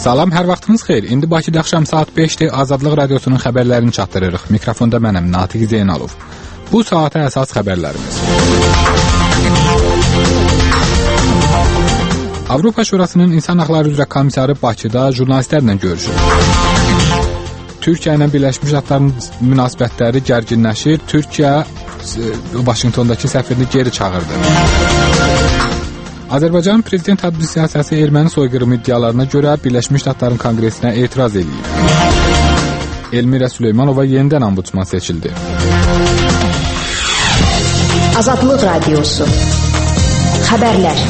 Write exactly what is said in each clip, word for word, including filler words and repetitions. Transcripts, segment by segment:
Salam, hər vaxtınız xeyir. İndi Bakıda axşam saat beşdir. Azadlıq Radiosunun xəbərlərini çatdırırıq. Mikrofonda mənəm, Natiq Zeynalov. Bu saata əsas xəbərlərimiz. Avropa Şurasının İnsan Haqları üzrə komissarı Bakıda jurnalistlərlə görüşür. Türkiyə ilə Birləşmiş Ştatların münasibətləri gərginləşir. Türkiyə Vaşinqtondakı səfirini geri çağırdı. Azərbaycan Prezident Administrasiyası erməni soyqırımı iddialarına görə Birləşmiş Ştatların Konqresinə etiraz edib. Elmira Süleymanova yenidən ombudsman seçildi. Azadlıq Radiosu. Xəbərlər.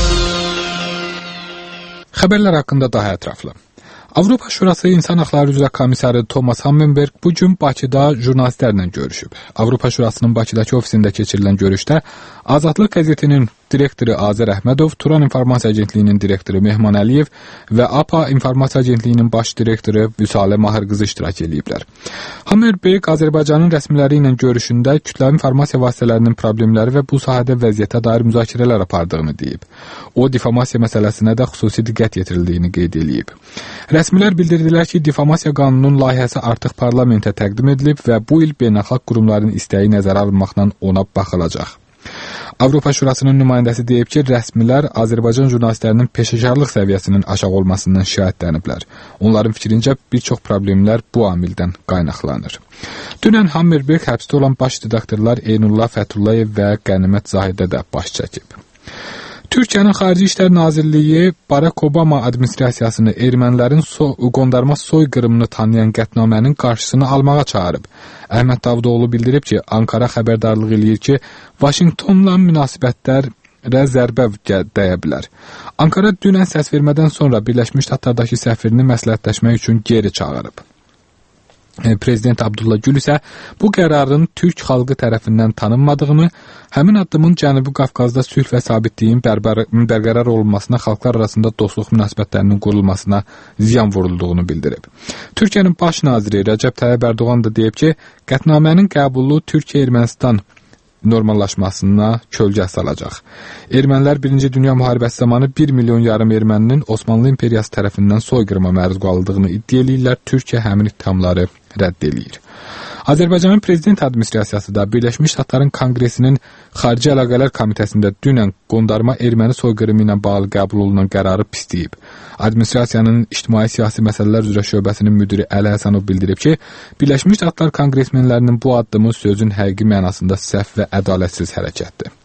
Xəbərlər haqqında daha ətraflı. Avropa Şurası İnsan Haqları üzrə komissarı Thomas Hammenberg bu gün Bakıda jurnalistlərlə görüşüb. Avropa Şurasının Bakıdakı ofisində keçirilən görüşdə Azadlıq qəzetinin direktoru Azər Əhmədov, Turan İnformasiya Agentliyinin direktoru Mehman Əliyev və A P A İnformasiya Agentliyinin baş direktoru Vüsalə Mahırqızı iştirak ediblər. Hammerberg Azərbaycanın rəsmiləri ilə görüşündə kütləvi informasiya vasitələrinin problemləri və bu sahədə vəziyyətə dair müzakirələr apardığını deyib. O, difamasiya məsələsinə də xüsusi diqqət yetirildiyini qeyd edib. Rəsmilər bildirdilər ki, difamasiya qanununun layihəsi artıq parlamentə təqdim edilib və bu il beynəlxalq qurumların istəyi nəzərə alınmaqla ona baxılacaq. Avropa Şurasının nümayəndəsi deyib ki, rəsmilər Azərbaycan jurnalistlərinin peşəkarlıq səviyyəsinin aşağı olmasından şikayətləniblər. Onların fikrincə bir çox problemlər bu amildən qaynaqlanır. Dünən Hammerberg həbsdə olan baş redaktorlar Eynullah Fəthullayev və Qənimət Zahidə də baş çəkib. Türkiyənin Xarici İşlər Nazirliyi Barack Obama administrasiyasını ermənilərin so qondarma soyqırımını tanıyan qətnamənin qarşısını almağa çağırıb. Əhməd Davutoğlu bildirib ki, Ankara xəbərdarlıq eləyir ki, Vaşinqtonla münasibətlərə zərbə dəyə bilər. Ankara dünən səs vermədən sonra Birləşmiş Ştatlardakı səfirini məsləhətləşmək üçün geri çağırıb. Prezident Abdullah Gül isə bu qərarın Türk xalqı tərəfindən tanınmadığını, həmin addımın Cənubi Qafqazda sülh və sabitliyin bərqərar olunmasına, xalqlar arasında dostluq münasibətlərinin qurulmasına ziyan vurulduğunu bildirib. Türkiyənin baş naziri Rəcəb Tayyib Ərdoğan da deyib ki, qətnamənin qəbulu Türkiyə-Ermənistan normallaşmasına kölgə salacaq. Ermənilər Birinci Dünya müharibəsi zamanı bir milyon yarım erməninin Osmanlı İmperiyası tərəfindən soyqırıma məruz qaldığını iddia edirlər. Türkiyə həmin ittihamları rədd edir. Azərbaycanın Prezident Administrasiyası da Birləşmiş Ştatların Konqresinin Xarici Əlaqələr Komitəsində dünən qondarma erməni soyqırımı ilə bağlı qəbul olunan qərarı pisləyib. Administrasiyanın ictimai-siyasi məsələlər üzrə şöbəsinin müdiri Əli Həsənov bildirib ki, Birləşmiş Ştatlar konqresmenlərinin bu addımı sözün həqiqi mənasında səhv və ədalətsiz hərəkətdir.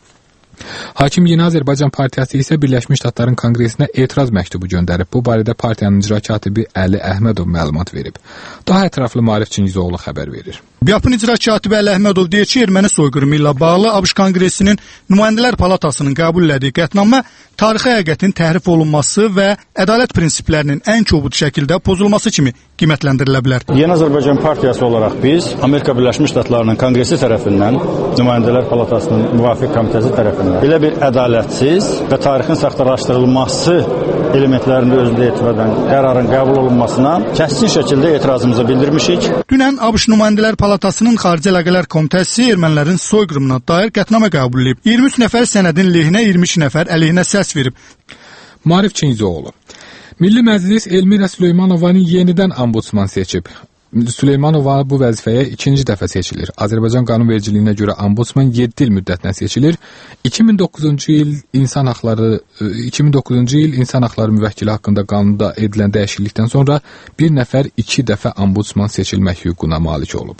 Hakim Yeni Azərbaycan Partiyası isə Birləşmiş Ştatların Konqresinə etiraz məktubu göndərib. Bu barədə partiyanın icra katibi Əli Əhmədov məlumat verib. Daha ətraflı Maarif Çingizoğlu xəbər verir. BİAP-ın icra katibi Əli Əhmədov deyir ki, erməni soyqırımı ilə bağlı ABŞ Konqresinin Nümayəndələr Palatasının qəbul etdiyi qətnamə tarixi həqiqətin təhrif olunması və ədalət prinsiplərinin ən kobud şəkildə pozulması kimi qiymətləndirilə bilər. Yeni Azərbaycan Partiyası olaraq biz Amerika Birləşmiş Ştatlarının Konqresi tərəfindən, Nümayəndələr Palatasının müvafiq komitəsi tərəfindən belə bir ədalətsiz və tarixin saxtalaşdırılması elementlərində özündə etibarən qərarın qəbul olunmasına kəskin şəkildə etirazımızı bildirmişik. Dünən ABŞ Nümayəndələr Palatasının Xarici Əlaqələr Komitəsi ermənilərin soyqırımına dair qətnamə qəbul edib. iyirmi üç nəfər sənədin lehinə, iyirmi iki nəfər əleyhinə səs verib. Maarif Çingizoğlu. Milli Məclis Elmira Süleymanovanı yenidən ombudsman seçib. Süleymanova bu vəzifəyə ikinci dəfə seçilir. Azərbaycan qanunvericiliyinə görə ombudsman yeddi il müddətinə seçilir. iki min doqquzuncu il insan haqları iki min doqquzuncu il insan haqları müvəkkili haqqında qanunda edilən dəyişiklikdən sonra bir nəfər iki dəfə ombudsman seçilmək hüququna malik olub.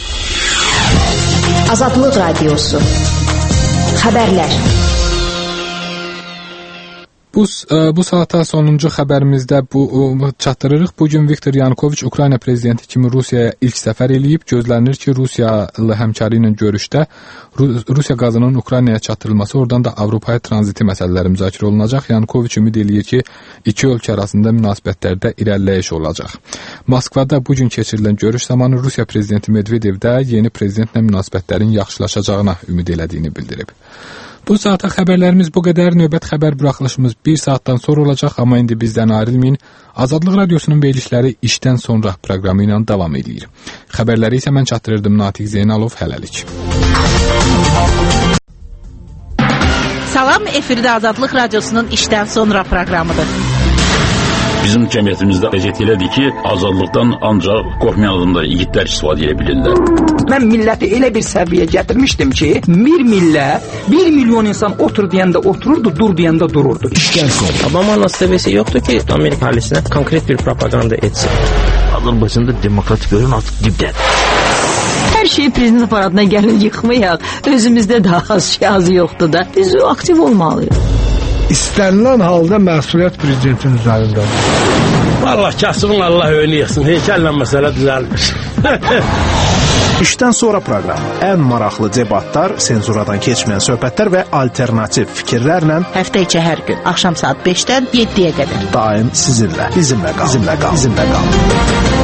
Azadlıq Radiosu. Xəbərlər. Bu, bu saata sonuncu xəbərimizdə bu çatdırırıq. Bugün Viktor Yanukoviç Ukrayna prezidenti kimi Rusiyaya ilk səfər eləyib. Gözlənilir ki, Rusiyalı həmkarı ilə görüşdə Rusiya qazının Ukraynaya çatdırılması, oradan da Avropaya tranziti məsələləri müzakirə olunacaq. Yanukoviç ümid eləyir ki, iki ölkə arasında münasibətlərdə irəliləyiş olacaq. Moskvada bugün keçirilən görüş zamanı Rusiya prezidenti Medvedev də yeni prezidentlə münasibətlərin yaxşılaşacağına ümid elədiyini bildirib. Bu saata xəbərlərimiz bu qədər. Növbət xəbər buraxılışımız bir saatdan sonra olacaq, amma indi bizdən ayrılmayın. Azadlıq Radiosunun verilişləri işdən sonra proqramı ilə davam edir. Xəbərləri isə mən çatdırırdım, Natiq Zeynalov. Hələlik. Salam, efirdə Azadlıq Radiosunun işdən sonra proqramıdır. Bizim cəmiyyətimizdə vəziyyət elədir ki, azadlıqdan ancaq qorxmayan adamlar, igidlər istifadə edə bilirlər. Mən milləti elə bir səviyyəyə gətirmişdim ki, bir millət, bir milyon insan otur deyəndə otururdu, dur deyəndə dururdu. İşdən sonra. Obama nasibesi yoktu ki, Amerika ailesine konkret bir propaganda etsin. Azərbaycanda demokratik görün artıq dibdədir. Hər şey prezident aparatına gəlin yıxmayaq. Özümüzdə də az şey az yoxdur da. Biz aktiv olmalıyıq. İstənilən halda məsuliyyət prezidentin üzərindədir. Vallahi kasıbın Allah önü yıxsın. Heykəllə məsələ düzəlmiş. İşdən sonra proqramı. Ən maraqlı debatlar, senzuradan keçməyən söhbətlər və alternativ fikirlərlə həftə içi hər gün axşam saat beşdən yeddiyə qədər. Daim sizinlə, bizimlə qal. Bizimlə qal. Bizimlə qal.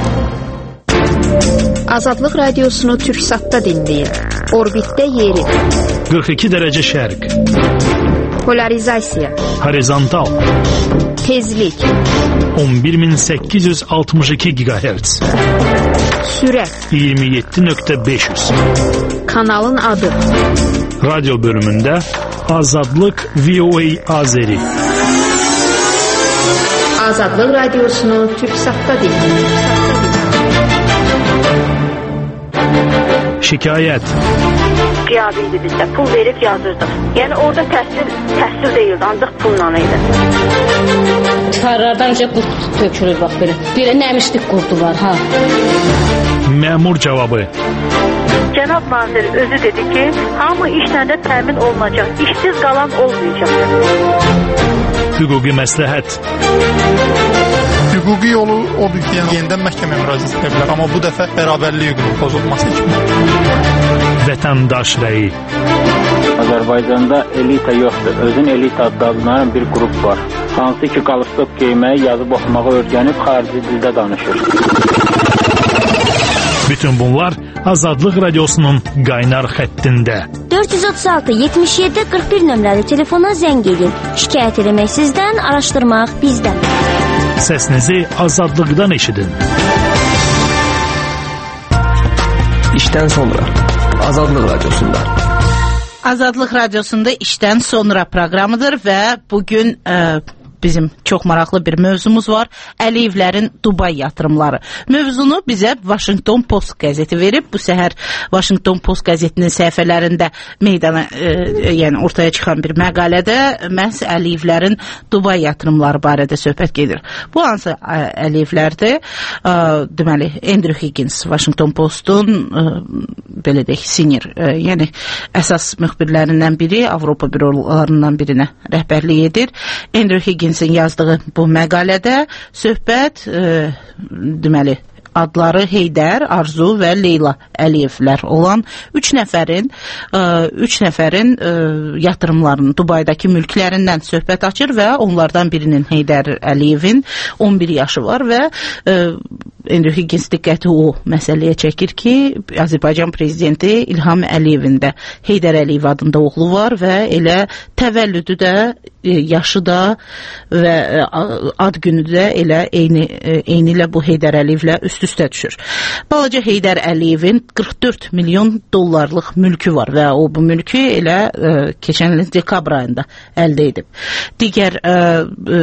Azadlıq radiosunu Türksatda dinləyin. Orbitdə yeri. qırx iki dərəcə şərq. Polarizasiya. Horizontal. Tezlik. on bir min səkkiz yüz altmış iki gigahertz. Sürət. iyirmi yeddi nöqtə beş yüz. Kanalın adı. Radyo bölümündə Azadlıq V O A Azeri. Azadlıq radiosunu Türksatda dinləyin. Şikayət. Qiyabiydi bizdə, pul verib yazırdıq. Yəni orada təhsil, təhsil deyildi, ancaq pulla idi. Çıxarlardan önce qurt tökülür, bax belə. Belə nəmişlik qurdu var, ha. Məmur cavabı. Cənab nazir özü dedi ki, hamı işlə də təmin olunacaq, işsiz qalan olmayacaq. Hüquqi məsləhət. Hüquqi yolu odur ki, yəni yenidən məhkəməyə müraciət edə bilər, amma bu dəfə bərabərlik hüququnun pozulması kimi. Vətəndaş rəyi. Azərbaycanda elita yoxdur. Özün elita adlanan bir qrup var. Hansı ki, qalstok geyməyi, yazıb oxumağı öyrənib xarici dildə danışır. Bütün bunlar Azadlıq Radiosunun qaynar xəttində. dörd yüz otuz altı yetmiş yeddi qırx bir nömrəli telefona zəng edin. Şikayət eləmək sizdən, araşdırmaq bizdən. Səsinizi azadlıqdan eşidin. İşdən sonra Azadlıq Radiosunda. Azadlıq Radiosunda işdən sonra proqramıdır və bugün ə, bizim çox maraqlı bir mövzumuz var. Əliyevlərin Dubay yatırımları. Mövzunu bizə Washington Post qəzeti verib. Bu səhər Washington Post qəzetinin səhifələrində meydana, e, yəni ortaya çıxan bir məqalədə məhz Əliyevlərin Dubay yatırımları barədə söhbət gedir. Bu hansı Əliyevlərdir? E, deməli, Andrew Higgins Washington Postun e, belə deyək, senior, e, yəni əsas müxbirlərindən biri, Avropa bürolarından birinə rəhbərlik edir. Andrew Higgins yazdığı bu məqalədə söhbət e, deməli adları Heydər, Arzu və Leyla Əliyevlər olan üç nəfərin ə, üç nəfərin ə, yatırımlarının Dubaydakı mülklərindən söhbət açır və onlardan birinin Heydər Əliyevin on bir yaşı var və ə, Andrew Higgins diqqəti o məsələyə çəkir ki, Azərbaycan prezidenti İlham Əliyevin də Heydər Əliyev adında oğlu var və elə təvəllüdü də, yaşı da və ad günü də elə eyni, eyni ilə bu Heydər Əliyevlə üst-üstə düşür. Balaca Heydər Əliyevin qırx dörd milyon dollarlıq mülkü var və o bu mülkü elə ə, keçən il dekabr ayında əldə edib. Digər ə, ə,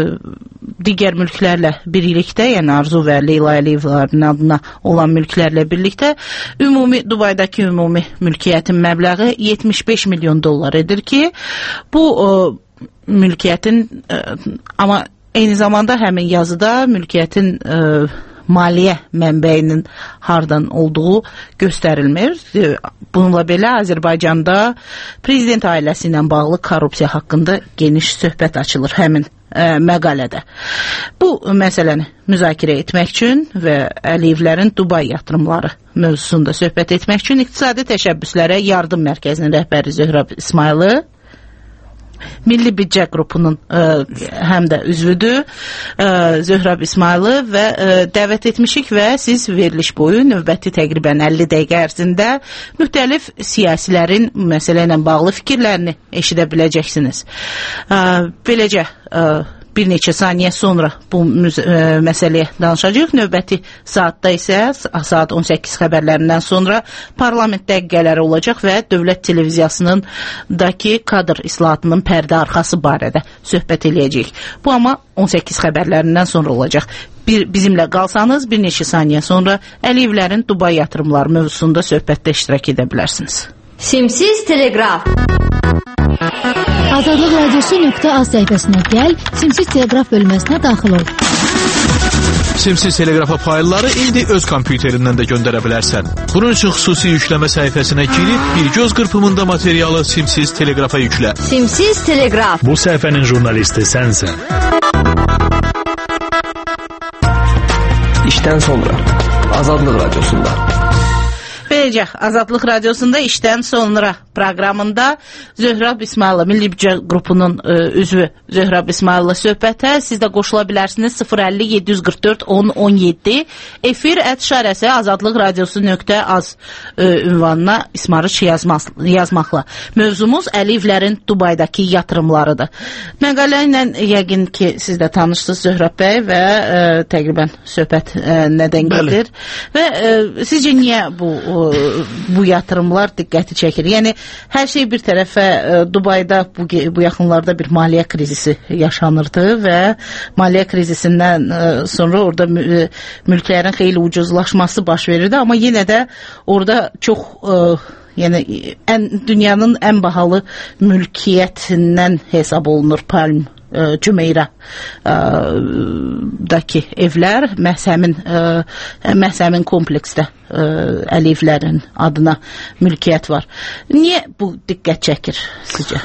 digər mülklərlə birlikdə, yəni Arzu və Leyla Əliyevlərin adına olan mülklərlə birlikdə ümumi Dubaydakı ümumi mülkiyyətin məbləği yetmiş beş milyon dollar edir ki, bu ə, mülkiyyətin ə, amma eyni zamanda həmin yazıda mülkiyyətin ə, maliyyə mənbəyinin hardan olduğu göstərilmir. Bununla belə Azərbaycanda prezident ailəsi ilə bağlı korrupsiya haqqında geniş söhbət açılır həmin ə, məqalədə. Bu məsələni müzakirə etmək üçün və Əliyevlərin Dubay yatırımları mövzusunda söhbət etmək üçün İqtisadi Təşəbbüslərə Yardım Mərkəzinin rəhbəri Zöhrəb İsmayılı, Milli Büdcə qrupunun ə, həm də üzvüdür ə, Zöhrəb İsmayılı və ə, dəvət etmişik və siz veriliş boyu növbəti təqribən əlli dəqiqə ərzində müxtəlif siyasilərin məsələ ilə bağlı fikirlərini eşidə biləcəksiniz. Ə, beləcə ə, bir neçə saniyə sonra bu məsələyə danışacağıq. Növbəti saatda isə saat on səkkiz xəbərlərindən sonra parlament dəqiqələri olacaq və Dövlət Televiziyasının daki kadr islahatının pərdə arxası barədə söhbət eləyəcəyik. Bu amma on səkkiz xəbərlərindən sonra olacaq. Bir, bizimlə qalsanız bir neçə saniyə sonra Əliyevlərin Dubay yatırımları mövzusunda söhbətdə iştirak edə bilərsiniz. Simsiz teleqraf. Azadlıq Radiosu nöqtə az səhifəsinə gəl, Simsiz teleqraf bölməsinə daxil ol. Simsiz teleqrafa faylları indi öz kompüterindən də göndərə bilərsən. Bunun üçün xüsusi yükləmə səhifəsinə girib bir göz qırpımında materialı Simsiz teleqrafa yüklə. Simsiz teleqraf. Bu səhifənin jurnalisti sənsən. İşdən sonra Azadlıq Radiosunda. Beləcə, Azadlıq Radiosunda işdən sonra proqramında Zöhrab İsmayılova, Milli Büdcə qrupunun ə, üzvü Zöhrab İsmayılova söhbətə siz də qoşula bilərsiniz. sıfır əlli yeddi yüz qırx dörd on on yeddi efir ət işarəsi azadlıq radiosu nöqtə az ə, ünvanına ismarış yazmaz, yazmaqla. Mövzumuz Əliyevlərin Dubaydakı yatırımlarıdır. Məqalə ilə yəqin ki siz də tanışsınız Zöhrab bəy və ə, təqribən söhbət ə, nədən gedir və ə, sizcə niyə bu ə, bu yatırımlar diqqəti çəkir? Yəni hər şey bir tərəfə Dubayda bu, bu yaxınlarda bir maliyyə krizisi yaşanırdı və maliyyə krizisindən sonra orada mülklərin xeyli ucuzlaşması baş verirdi, amma yenə də orada çox yəni ən dünyanın ən bahalı mülkiyyətindən hesab olunur Palm Cümeyrə daki evlər məhz həmin məhz həmin kompleksdə Əliyevlərin adına mülkiyyət var. Niyə bu diqqət çəkir sizcə?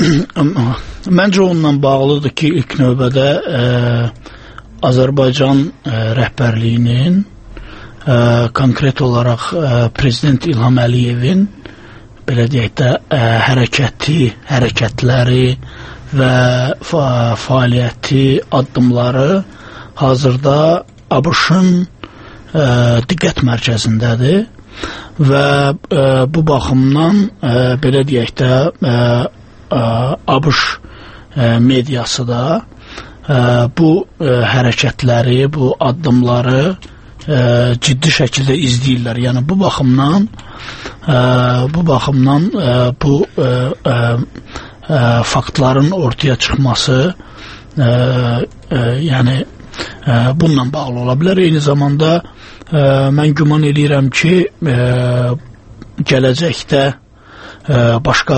Məncə onunla bağlıdır ki, ilk növbədə ə, Azərbaycan ə, rəhbərliyinin ə, konkret olaraq ə, Prezident İlham Əliyevin belə deyək də ə, hərəkəti, hərəkətləri və fa fəaliyyəti, addımları hazırda ABŞ-ın ə, diqqət mərkəzindədir və ə, bu baxımdan ə, belə deyək də ə, ə, ABŞ ə, mediası da ə, bu ə, hərəkətləri, bu addımları ə, ciddi şəkildə izləyirlər. Yəni bu baxımdan ə, bu baxımdan ə, bu ə, ə, ə, faktların ortaya çıxması ə, ə, yəni ə, bununla bağlı ola bilər. Eyni zamanda ə, mən güman edirəm ki ə, gələcəkdə ə, başqa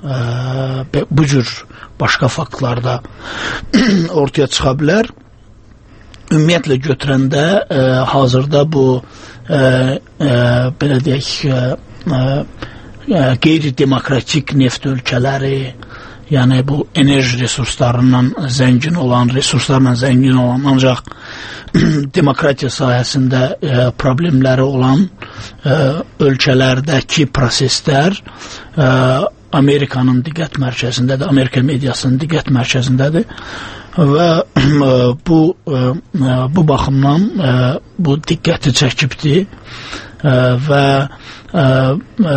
ə, bu cür başqa faktlarda ortaya çıxa bilər. Ümumiyyətlə götürəndə ə, hazırda bu ə, ə, belə deyək ə, ə, qeyri-demokratik neft ölkələri, yəni bu enerji resurslarından zəngin olan, resurslarla zəngin olan, ancaq demokratiya sahəsində e, problemləri olan e, ölkələrdəki proseslər e, Amerikanın diqqət mərkəzindədir, Amerika mediasının diqqət mərkəzindədir və e, bu e, bu baxımdan e, bu diqqəti çəkibdir e, və e, e,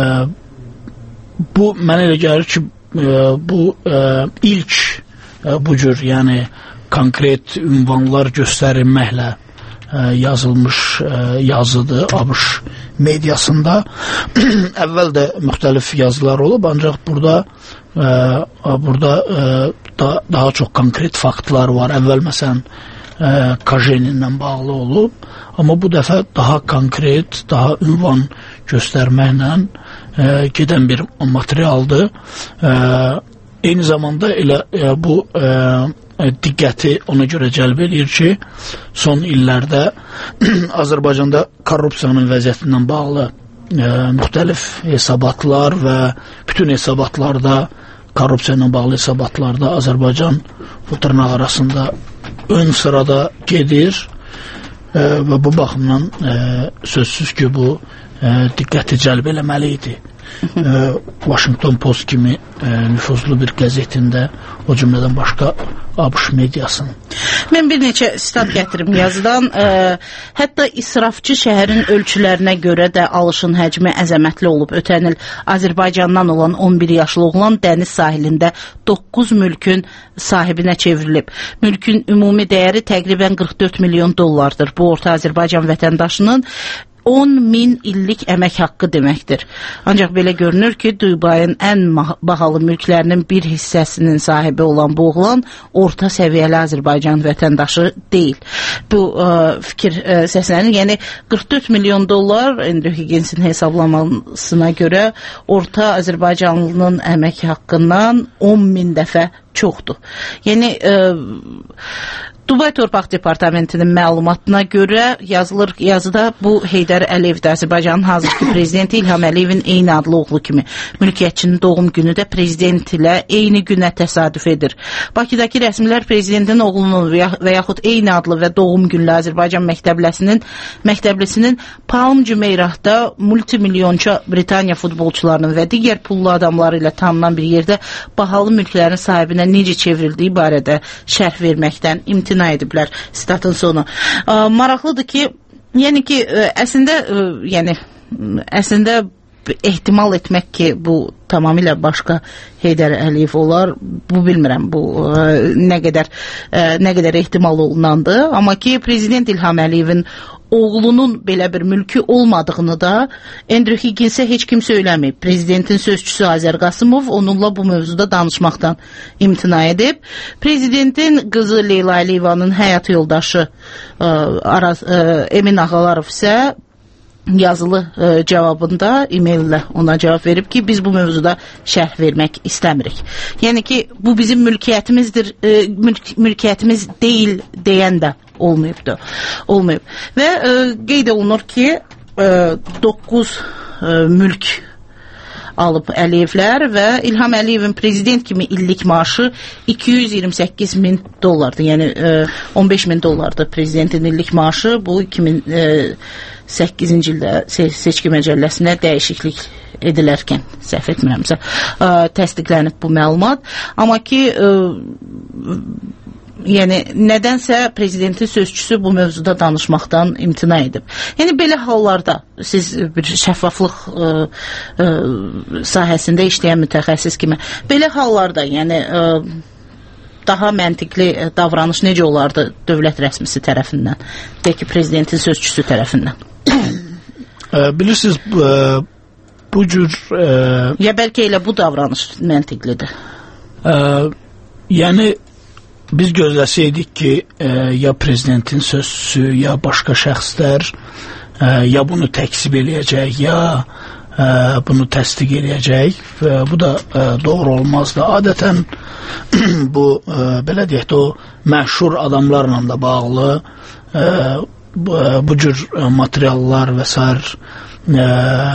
bu mənə elə gəlir ki bu ə, ilk ə, bu cür yəni konkret ünvanlar göstərilməklə ə, yazılmış ə, yazıdır ABŞ mediasında. Əvvəl də müxtəlif yazılar olub, ancaq burada ə, burada ə, da, daha çox konkret faktlar var. Əvvəl məsələn Kajeninlə bağlı olub, amma bu dəfə daha konkret, daha ünvan göstərməklə ə, gedən bir materialdır. Ə, eyni zamanda elə ə, bu ə, diqqəti ona görə cəlb edir ki, son illərdə Azərbaycanda korrupsiyanın vəziyyətindən bağlı ə, müxtəlif hesabatlar və bütün hesabatlarda, korrupsiya ilə bağlı hesabatlarda Azərbaycan bu tırnaq arasında ön sırada gedir e, və bu baxımdan e, sözsüz ki bu e, diqqəti cəlb eləməli idi. e, Washington Post kimi e, nüfuzlu bir qəzetində, o cümlədən başqa ABŞ mediasının. Mən bir neçə sitat gətirim yazıdan. E, hətta israfçı şəhərin ölçülərinə görə də alışın həcmi əzəmətli olub. Ötən il Azərbaycandan olan on bir yaşlı oğlan dəniz sahilində doqquz mülkün sahibinə çevrilib. Mülkün ümumi dəyəri təqribən qırx dörd milyon dollardır. Bu orta Azərbaycan vətəndaşının on min illik əmək haqqı deməkdir. Ancaq belə görünür ki, Dubayın ən bahalı mülklərinin bir hissəsinin sahibi olan bu oğlan orta səviyyəli Azərbaycan vətəndaşı deyil. Bu ə, fikir ə, səslənir. Yəni qırx dörd milyon dollar Andrew Higgins'in hesablamasına görə orta Azərbaycanlının əmək haqqından on min dəfə çoxdur. Yəni ə, Dubay Torpaq Departamentinin məlumatına görə yazılır yazıda bu Heydər Əliyev də Azərbaycanın hazırki prezidenti İlham Əliyevin eyni adlı oğlu kimi mülkiyyətçinin doğum günü də prezident ilə eyni günə təsadüf edir. Bakıdakı rəsmilər prezidentin oğlunun və yaxud eyni adlı və doğum günlü Azərbaycan məktəblisinin məktəblisinin Palm Cümeyrahda multimilyonça Britaniya futbolçularının və digər pullu adamları ilə tanınan bir yerdə bahalı mülklərin sahibinə necə çevrildiyi barədə şərh verməkdən imtina ediblər. Statın sonu. Ə, maraqlıdır ki, yəni ki, ə, əslində ə, yəni əslində ehtimal etmək ki, bu tamamilə başqa Heydər Əliyev olar, bu bilmirəm, bu ə, nə qədər ə, nə qədər ehtimal olunandır, amma ki, prezident İlham Əliyevin oğlunun belə bir mülkü olmadığını da Andrew Higgins'e heç kim söyləməyib. Prezidentin sözçüsü Azər Qasımov onunla bu mövzuda danışmaqdan imtina edib. Prezidentin qızı Leyla Əliyevanın həyat yoldaşı ə, Araz, ə, Emin Ağalarov isə yazılı ə, cavabında e-maillə ona cavab verib ki, biz bu mövzuda şərh vermək istəmirik. Yəni ki, bu bizim mülkiyyətimizdir, ə, mülk, mülkiyyətimiz deyil deyən də olmayıbdı. Olmayıb. Və ə, qeyd olunur ki, doqquz mülk alıb Əliyevlər və İlham Əliyevin prezident kimi illik maaşı iki yüz iyirmi səkkiz min dollardır. Yəni ə, on beş min dollardır prezidentin illik maaşı. Bu iki min səkkizinci ildə se seçki məcəlləsinə dəyişiklik edilərkən, səhv etmirəmsə, ə, təsdiqlənib bu məlumat. Amma ki, ə, yəni nədənsə prezidentin sözçüsü bu mövzuda danışmaqdan imtina edib. Yəni belə hallarda siz bir şəffaflıq ə, ə, sahəsində işləyən mütəxəssis kimi belə hallarda yəni ə, daha məntiqli davranış necə olardı dövlət rəsmisi tərəfindən, deyək ki, prezidentin sözçüsü tərəfindən? Bilirsiniz, bu, bu cür ə, ya bəlkə elə bu davranış məntiqlidir. Ə, yəni biz gözləsəydik ki, e, ya prezidentin sözçüsü, ya başqa şəxslər e, ya bunu təksib eləyəcək, ya e, bunu təsdiq eləyəcək və bu da e, doğru olmazdı. Adətən bu, e, belə deyək də, o məşhur adamlarla da bağlı e, bu, bu cür materiallar və sair e,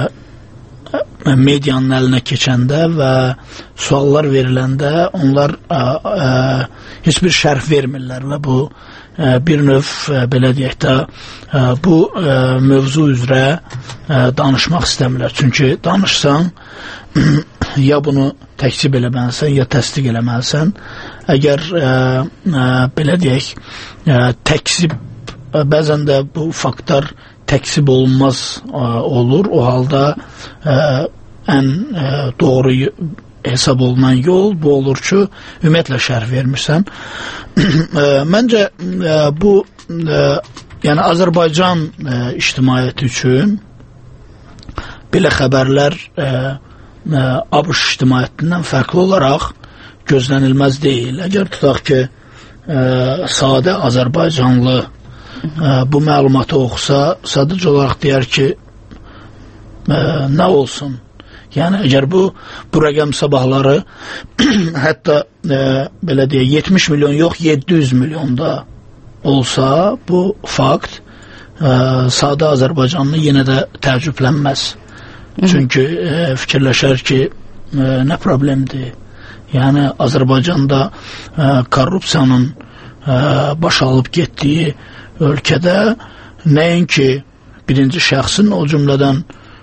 medianın əlinə keçəndə və suallar veriləndə onlar ə, ə, heç bir şərh vermirlər və bu ə, bir növ ə, belə deyək də ə, bu ə, mövzu üzrə ə, danışmaq istəmirlər. Çünki danışsan ya bunu təksib eləməlisən, ya təsdiq eləməlisən. Əgər ə, ə, belə deyək ə, təksib ə, bəzən də bu faktlar təksib olunmaz ə, olur. O halda ə, ən ə, doğru hesab olunan yol bu olur ki, ümumiyyətlə şərh vermirsən. ə, məncə ə, bu ə, yəni Azərbaycan ə, ictimaiyyəti üçün belə xəbərlər ə, ə, ABŞ ictimaiyyətindən fərqli olaraq gözlənilməz deyil. Əgər tutaq ki, ə, sadə Azərbaycanlı ə, bu məlumatı oxusa, sadəcə olaraq deyər ki, ə, nə olsun? Yəni, əgər bu, bu rəqəm sabahları hətta e, belə deyək, yetmiş milyon yox, yeddi yüz milyonda olsa, bu fakt e, sadə Azərbaycanlı yenə də təəccüblənməz. Çünki e, fikirləşər ki, e, nə problemdir? Yəni, Azərbaycanda e, korrupsiyanın e, baş alıb getdiyi ölkədə nəinki birinci şəxsin, o cümlədən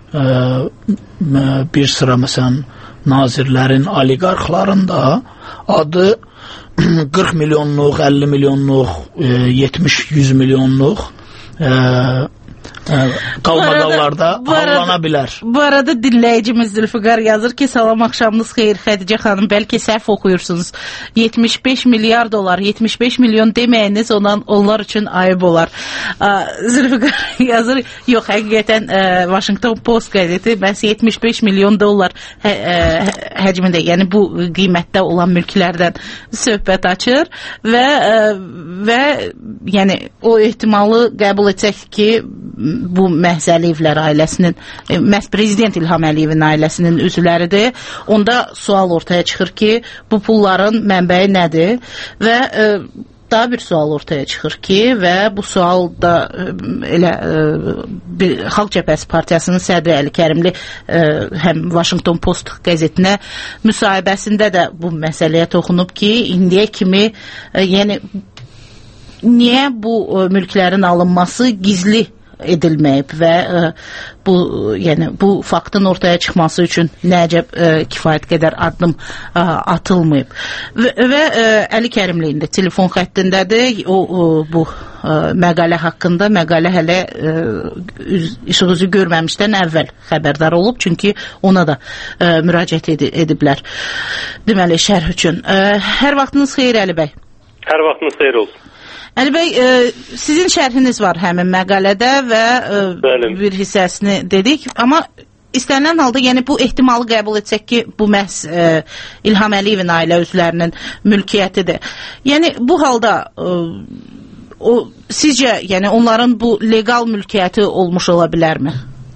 ə, bir sıra məsələn nazirlərin, oliqarxların da adı qırx milyonluq, əlli milyonluq, yetmiş yüz milyonluq ə, qalmaqallarda hallana bilər. Bu arada dinləyicimiz Zülfüqar yazır ki, salam axşamınız xeyir Xədicə xanım, bəlkə səhv oxuyursunuz. yetmiş beş milyar dolar, yetmiş beş milyon deməyiniz ondan, onlar üçün ayıb olar. Zülfüqar yazır, yox, həqiqətən Washington Post qəzeti məhz yetmiş beş milyon dollar hə, ə, həcmində, yəni bu qiymətdə olan mülklərdən söhbət açır və ə, və yəni o ehtimalı qəbul etsək ki, bu məhz Əliyevlər ailəsinin, məhz prezident İlham Əliyevin ailəsinin üzvləridir. Onda sual ortaya çıxır ki, bu pulların mənbəyi nədir? Və ə, daha bir sual ortaya çıxır ki, və bu sual da ə, elə ə, bir, Xalq Cəbhəsi Partiyasının sədri Əli Kərimli ə, həm Washington Post qəzetinə müsahibəsində də bu məsələyə toxunub ki, indiyə kimi ə, yəni niyə bu ə, mülklərin alınması gizli edilməyib və ə, bu yəni bu faktın ortaya çıxması üçün nəcəb ə, kifayət qədər addım ə, atılmayıb. Və, və ə, Əli Kərimli indi telefon xəttindədir. O, o bu ə, məqalə haqqında məqalə hələ ə, üz, işıq üzü görməmişdən əvvəl xəbərdar olub, çünki ona da ə, müraciət edi, ediblər. Deməli şərh üçün. Ə, hər vaxtınız xeyir Əli bəy. Hər vaxtınız xeyir olsun. Əli bəy, e, sizin şərhiniz var həmin məqalədə və e, bir hissəsini dedik, amma istənilən halda, yəni bu ehtimalı qəbul etsək ki, bu məhz e, İlham Əliyevin ailə üzvlərinin mülkiyyətidir. Yəni bu halda e, o sizcə, yəni onların bu legal mülkiyyəti olmuş ola bilərmi?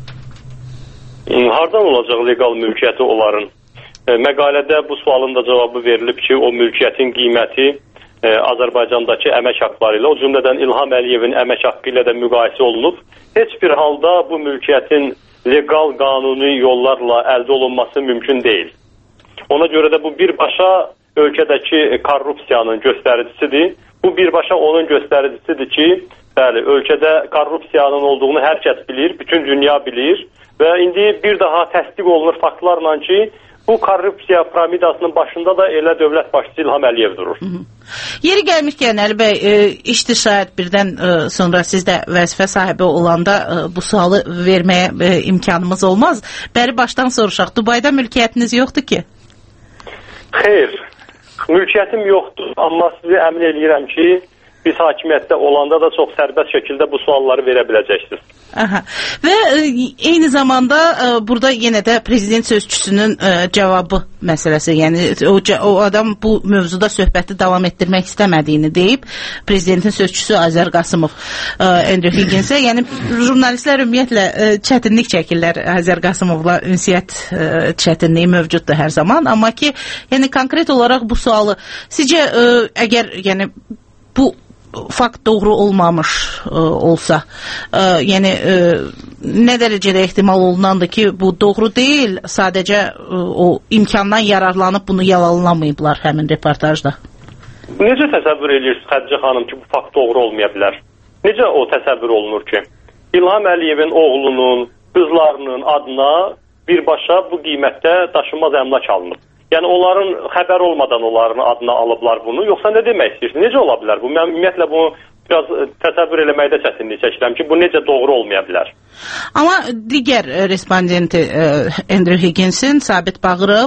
Hardan olacaq legal mülkiyyəti onların? E, məqalədə bu sualın da cavabı verilib ki, o mülkiyyətin qiyməti Azərbaycandakı əmək haqqları ilə, o cümlədən İlham Əliyevin əmək haqqı ilə də müqayisə olunub. Heç bir halda bu mülkiyyətin legal, qanuni yollarla əldə olunması mümkün deyil. Ona görə də bu birbaşa ölkədəki korrupsiyanın göstəricisidir. Bu birbaşa onun göstəricisidir ki, bəli, ölkədə korrupsiyanın olduğunu hər kəs bilir, bütün dünya bilir və indi bir daha təsdiq olunur faktlarla ki, bu korrupsiya piramidasının başında da elə dövlət başçısı İlham Əliyev durur. Hı -hı. Yeri gəlmişkən Əli bəy, e, işdir şayət birdən e, sonra siz də vəzifə sahibi olanda e, bu sualı verməyə e, imkanımız olmaz. Bəri başdan soruşaq, Dubayda mülkiyyətiniz yoxdur ki? Xeyr, mülkiyyətim yoxdur, amma sizi əmin edirəm ki, biz hakimiyyətdə olanda da çox sərbəst şəkildə bu sualları verə biləcəksiniz. Aha. Və e, eyni zamanda e, burada yenə də prezident sözçüsünün e, cavabı məsələsi, yəni o, o adam bu mövzuda söhbəti davam etdirmək istəmədiyini deyib, prezidentin sözçüsü Azər Qasımov e, Andrew Higginsə, yəni jurnalistlər ümumiyyətlə e, çətinlik çəkirlər, Azər Qasımovla ünsiyyət e, çətinliyi mövcuddur hər zaman, amma ki, yəni konkret olaraq bu sualı sizcə e, əgər yəni bu fakt doğru olmamış e, olsa, e, yəni e, nə dərəcədə ehtimal olunandır ki, bu doğru deyil, sadəcə e, o imkandan yararlanıb bunu yalanlamayıblar həmin reportajda. Necə təsəvvür edirsiniz Xədicə xanım ki, bu fakt doğru olmaya bilər? Necə o təsəvvür olunur ki, İlham Əliyevin oğlunun, qızlarının adına birbaşa bu qiymətdə daşınmaz əmlak alınıb? Yəni onların xəbər olmadan onların adına alıblar bunu, yoxsa nə demək istəyirsiniz? Necə ola bilər bu? Mən ümumiyyətlə bunu biraz təsəvvür eləməkdə çətinlik çəkirəm ki, bu necə doğru olmaya bilər? Amma digər respondenti Andrew Higginsin, Sabit Bağırov,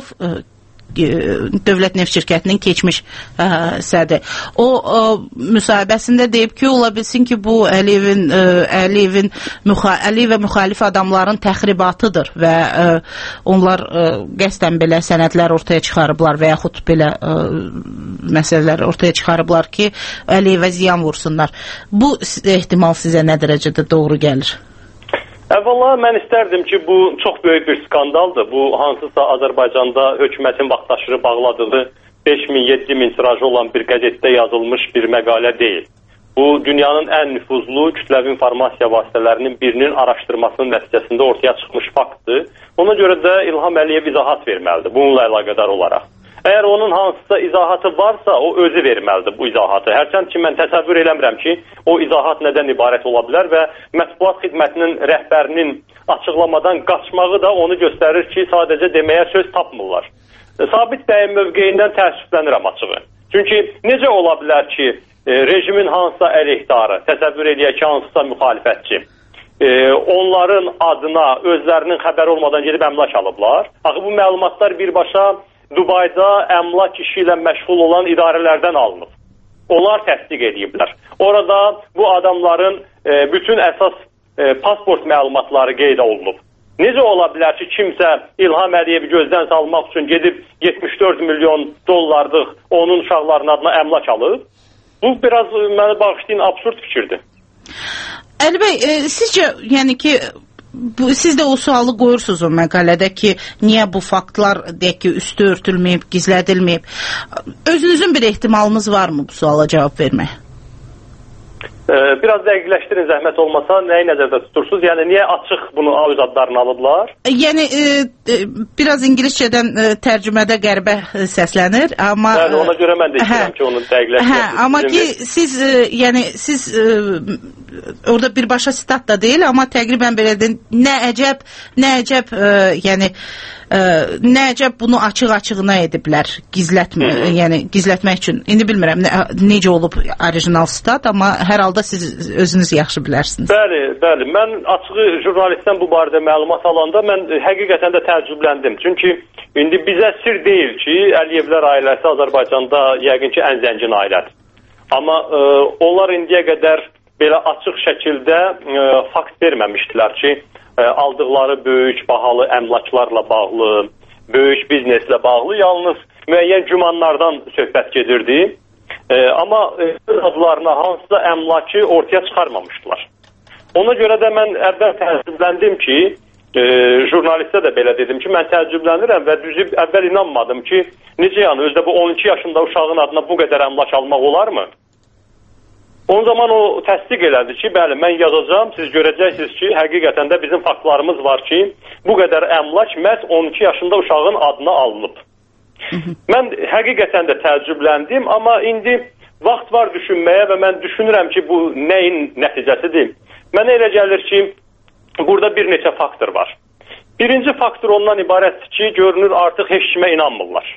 Dövlət Neft Şirkətinin keçmiş ə, sədri. O ə, müsahibəsində deyib ki, ola bilsin ki, bu Əliyevin ə, Əliyevin Əliyev və müxalif adamların təxribatıdır və ə, onlar ə, qəsdən belə sənədlər ortaya çıxarıblar və yaxud belə ə, məsələlər ortaya çıxarıblar ki, Əliyevə ziyan vursunlar. Bu ehtimal sizə nə dərəcədə doğru gəlir? Əvvəla mən istərdim ki, bu çox böyük bir skandaldır. Bu hansısa Azərbaycanda hökumətin vaxtaşırı bağladığı beş min yeddi min tirajı olan bir qəzetdə yazılmış bir məqalə deyil. Bu dünyanın ən nüfuzlu kütləvi informasiya vasitələrinin birinin araşdırmasının nəticəsində ortaya çıxmış faktdır. Ona görə də İlham Əliyev izahat verməlidir bununla əlaqədar olaraq. Əgər onun hansısa izahatı varsa, o özü verməlidir bu izahatı. Hərçənd ki, mən təsəvvür eləmirəm ki, o izahat nədən ibarət ola bilər və mətbuat xidmətinin rəhbərinin açıqlamadan qaçmağı da onu göstərir ki, sadəcə deməyə söz tapmırlar. Sabit bəyin mövqeyindən təəssüflənirəm açığı. Çünki necə ola bilər ki, e, rejimin hansısa əleyhdarı, təsəvvür edək ki, hansısa müxalifətçi, e, onların adına özlərinin xəbəri olmadan gedib əmlak alıblar. Axı bu məlumatlar birbaşa Dubayda əmlak işi ilə məşğul olan idarələrdən alınıb. Onlar təsdiq ediblər. Orada bu adamların e, bütün əsas e, pasport məlumatları qeyd olunub. Necə ola bilər ki, kimsə İlham Əliyevi gözdən salmaq üçün gedib yetmiş dörd milyon dollarlıq onun uşaqlarının adına əmlak alıb? Bu biraz məni bağışlayın absurd fikirdir. Əli bəy, e, sizcə, yəni ki, bu, siz də o sualı qoyursunuz o məqalədə ki, niyə bu faktlar deyək ki, üstü örtülməyib, gizlədilməyib? Özünüzün bir ehtimalınız varmı bu suala cavab vermək? Biraz dəqiqləşdirin zəhmət olmasa, nəyi nəzərdə tutursunuz? Yəni, niyə açıq bunu öz adlarını alıblar? Yəni, e, e, biraz İngiliscədən e, tərcümədə qəribə səslənir, amma... Bəli, ona görə mən də istəyirəm ki, onu dəqiqləşdirin. Hə, amma ki, siz, e, yəni, siz e, orada birbaşa sitat da deyil, amma təqribən belə deyil, nə əcəb, nə əcəb, e, yəni, e, nə əcəb bunu açıq-açığına ediblər, gizlətmə, Hı -hı. yəni, gizlətmək üçün. İndi bilmirəm nə, necə olub orijinal sitat, amma hər halda siz özünüz yaxşı bilərsiniz. Bəli, bəli. Mən açığı jurnalistdən bu barədə məlumat alanda mən həqiqətən də təəccübləndim. Çünki indi bizə sir deyil ki, Əliyevlər ailəsi Azərbaycanda yəqin ki, ən zəngin ailədir. Amma e, onlar indiyə qədər belə açıq şəkildə e, fakt verməmişdilər ki, e, aldıqları böyük, bahalı əmlaklarla bağlı, böyük bizneslə bağlı yalnız müəyyən gümanlardan söhbət gedirdi. E, amma öz adlarına hansısa əmlakı ortaya çıxarmamışdılar. Ona görə də mən əvvəl təəccübləndim ki, e, jurnalistə də belə dedim ki, mən təəccüblənirəm və düzü əvvəl inanmadım ki, necə yəni, özdə bu on iki yaşında uşağın adına bu qədər əmlak almaq olarmı? O zaman o təsdiq elədi ki, bəli, mən yazacağım, siz görəcəksiniz ki, həqiqətən də bizim faktlarımız var ki, bu qədər əmlak məhz on iki yaşında uşağın adına alınıb. Mən həqiqətən də təəccübləndim, amma indi vaxt var düşünməyə və mən düşünürəm ki, bu nəyin nəticəsidir? Mənə elə gəlir ki, burada bir neçə faktor var. Birinci faktor ondan ibarətdir ki, görünür artıq heç kimə inanmırlar.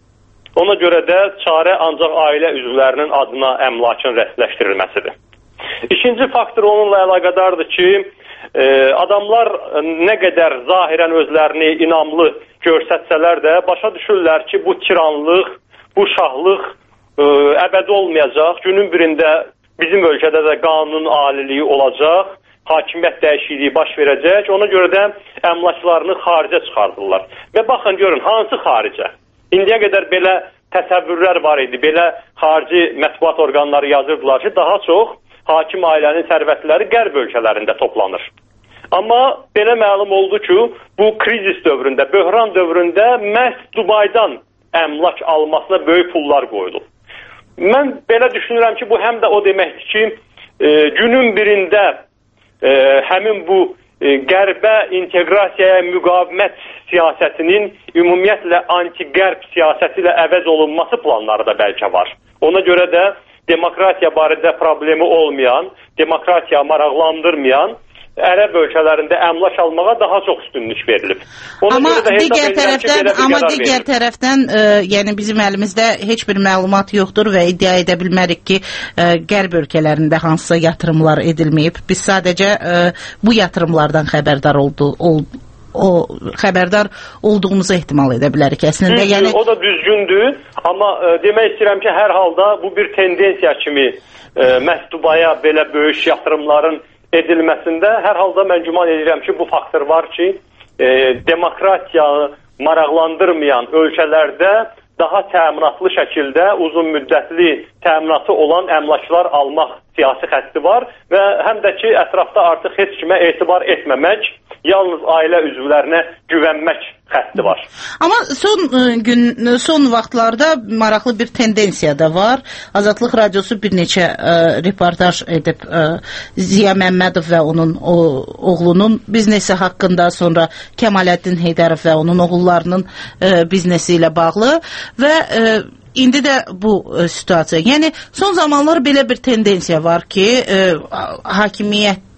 Ona görə də çarə ancaq ailə üzvlərinin adına əmlakın rəsmiləşdirilməsidir. İkinci faktor onunla əlaqədardır ki, e, adamlar nə qədər zahirən özlərini inamlı görsətsələr də başa düşürlər ki, bu tiranlıq, bu şahlıq e, əbədi olmayacaq. Günün birində bizim ölkədə də qanun aliliyi olacaq, hakimiyyət dəyişikliyi baş verəcək. Ona görə də əmlaklarını xaricə çıxardırlar. Və baxın, görün, hansı xaricə? İndiyə qədər belə təsəvvürlər var idi, belə xarici mətbuat orqanları yazırdılar ki, daha çox hakim ailənin sərvətləri qərb ölkələrində toplanır. Amma belə məlum oldu ki, bu krizis dövründə, böhran dövründə məhz Dubaydan əmlak almasına böyük pullar qoyulub. Mən belə düşünürəm ki, bu həm də o deməkdir ki, e, günün birində e, həmin bu e, qərbə inteqrasiyaya müqavimət siyasətinin ümumiyyətlə anti-qərb siyasəti ilə əvəz olunması planları da bəlkə var. Ona görə də demokratiya barədə problemi olmayan, demokratiya maraqlandırmayan Ərəb ölkələrində əmlak almağa daha çox üstünlük verilib. Ona amma görə də digər tərəfdən, amma digər tərəfdən e, yəni bizim əlimizdə heç bir məlumat yoxdur və iddia edə bilmərik ki, e, qərb ölkələrində hansısa yatırımlar edilməyib. Biz sadəcə e, bu yatırımlardan xəbərdar oldu, ol, o xəbərdar olduğumuzu ehtimal edə bilərik əslində. Düzdür, yəni o da düzgündür, amma e, demək istəyirəm ki, hər halda bu bir tendensiya kimi e, məhz Dubaya belə böyük yatırımların edilməsində hər halda mən güman edirəm ki, bu faktor var ki, e, demokratiyanı maraqlandırmayan ölkələrdə daha təminatlı şəkildə uzun müddətli təminatı olan əmlaklar almaq siyasi xətti var və həm də ki, ətrafda artıq heç kimə etibar etməmək, yalnız ailə üzvlərinə güvənmək xətti var. Amma son gün, son vaxtlarda maraqlı bir tendensiya da var. Azadlıq Radiosu bir neçə ə, reportaj edib ə, Ziya Məmmədov və onun o, oğlunun biznesi haqqında, sonra Kəmaləddin Heydərov və onun oğullarının ə, biznesi ilə bağlı və ə, İndi də bu ə, situasiya. Yəni son zamanlar belə bir tendensiya var ki, ə, hakimiyyət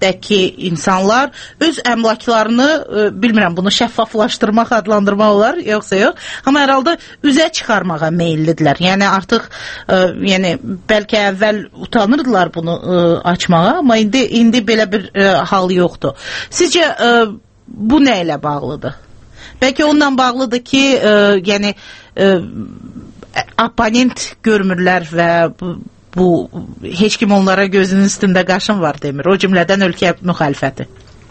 dəki insanlar öz əmlaklarını, ə, bilmirəm bunu şəffaflaşdırmaq, adlandırmaq olar, yoxsa yox, amma hər halda üzə çıxarmağa meyillidirlər. Yəni artıq ə, yəni bəlkə əvvəl utanırdılar bunu ə, açmağa, amma indi indi belə bir ə, hal yoxdur. Sizcə ə, bu nə ilə bağlıdır? Bəlkə onunla bağlıdır ki, ə, yəni ə, oponent görmürlər və bu, bu heç kim onlara gözünün üstündə qaşın var demir. O cümlədən ölkə müxalifəti.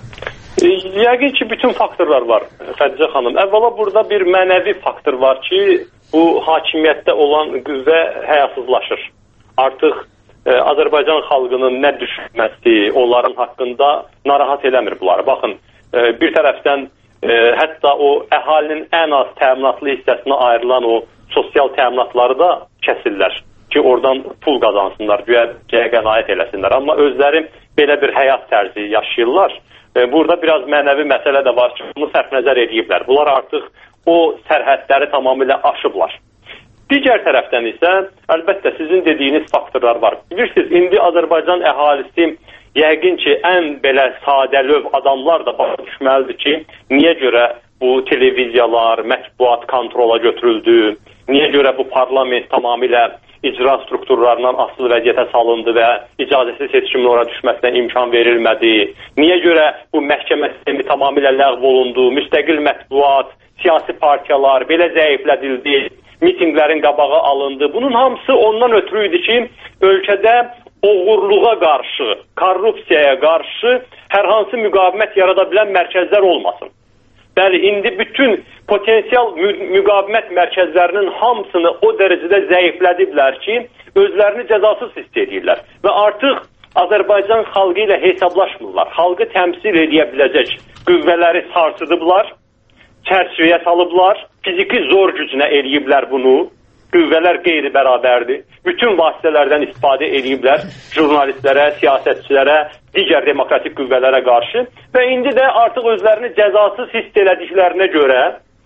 Yəqin ki, bütün faktorlar var, Xədicə xanım. Əvvəla burada bir mənəvi faktor var ki, bu hakimiyyətdə olan qüvvə həyasızlaşır. Artıq e, Azərbaycan xalqının nə düşünməsi, onların haqqında narahat eləmir bunları. Baxın, e, bir tərəfdən e, hətta o əhalinin ən az təminatlı hissəsinə ayrılan o sosial təminatları da kəsirlər ki, oradan pul qazansınlar, güya qənaət eləsinlər. Amma özləri belə bir həyat tərzi yaşayırlar. E, burada biraz mənəvi məsələ də var ki, bunu sərf nəzər ediblər. Bunlar artıq o sərhədləri tamamilə aşıblar. Digər tərəfdən isə, əlbəttə sizin dediyiniz faktorlar var. Bilirsiniz, indi Azərbaycan əhalisi yəqin ki, ən belə sadəlöv adamlar da başa düşməlidir ki, niyə görə bu televiziyalar, mətbuat kontrola götürüldü, niyə görə bu parlament tamamilə icra strukturlarından asılı vəziyyətə salındı və icazəsiz seçkimin ora düşməsinə imkan verilmədi, niyə görə bu məhkəmə sistemi tamamilə ləğv olundu, müstəqil mətbuat, siyasi partiyalar belə zəiflədildi, mitinglərin qabağı alındı. Bunun hamısı ondan ötürü idi ki, ölkədə oğurluğa qarşı, korrupsiyaya qarşı hər hansı müqavimət yarada bilən mərkəzlər olmasın. Bəli, indi bütün potensial mü müqavimət mərkəzlərinin hamısını o dərəcədə zəiflədiblər ki, özlərini cəzasız hiss edirlər. Və artıq Azərbaycan xalqı ilə hesablaşmırlar. Xalqı təmsil edə biləcək qüvvələri sarsıdıblar, çərçivəyə salıblar, fiziki zor gücünə eləyiblər bunu. Qüvvələr qeyri-bərabərdir. Bütün vasitələrdən istifadə ediblər jurnalistlərə, siyasətçilərə, digər demokratik qüvvələrə qarşı və indi də artıq özlərini cəzasız hiss elədiklərinə görə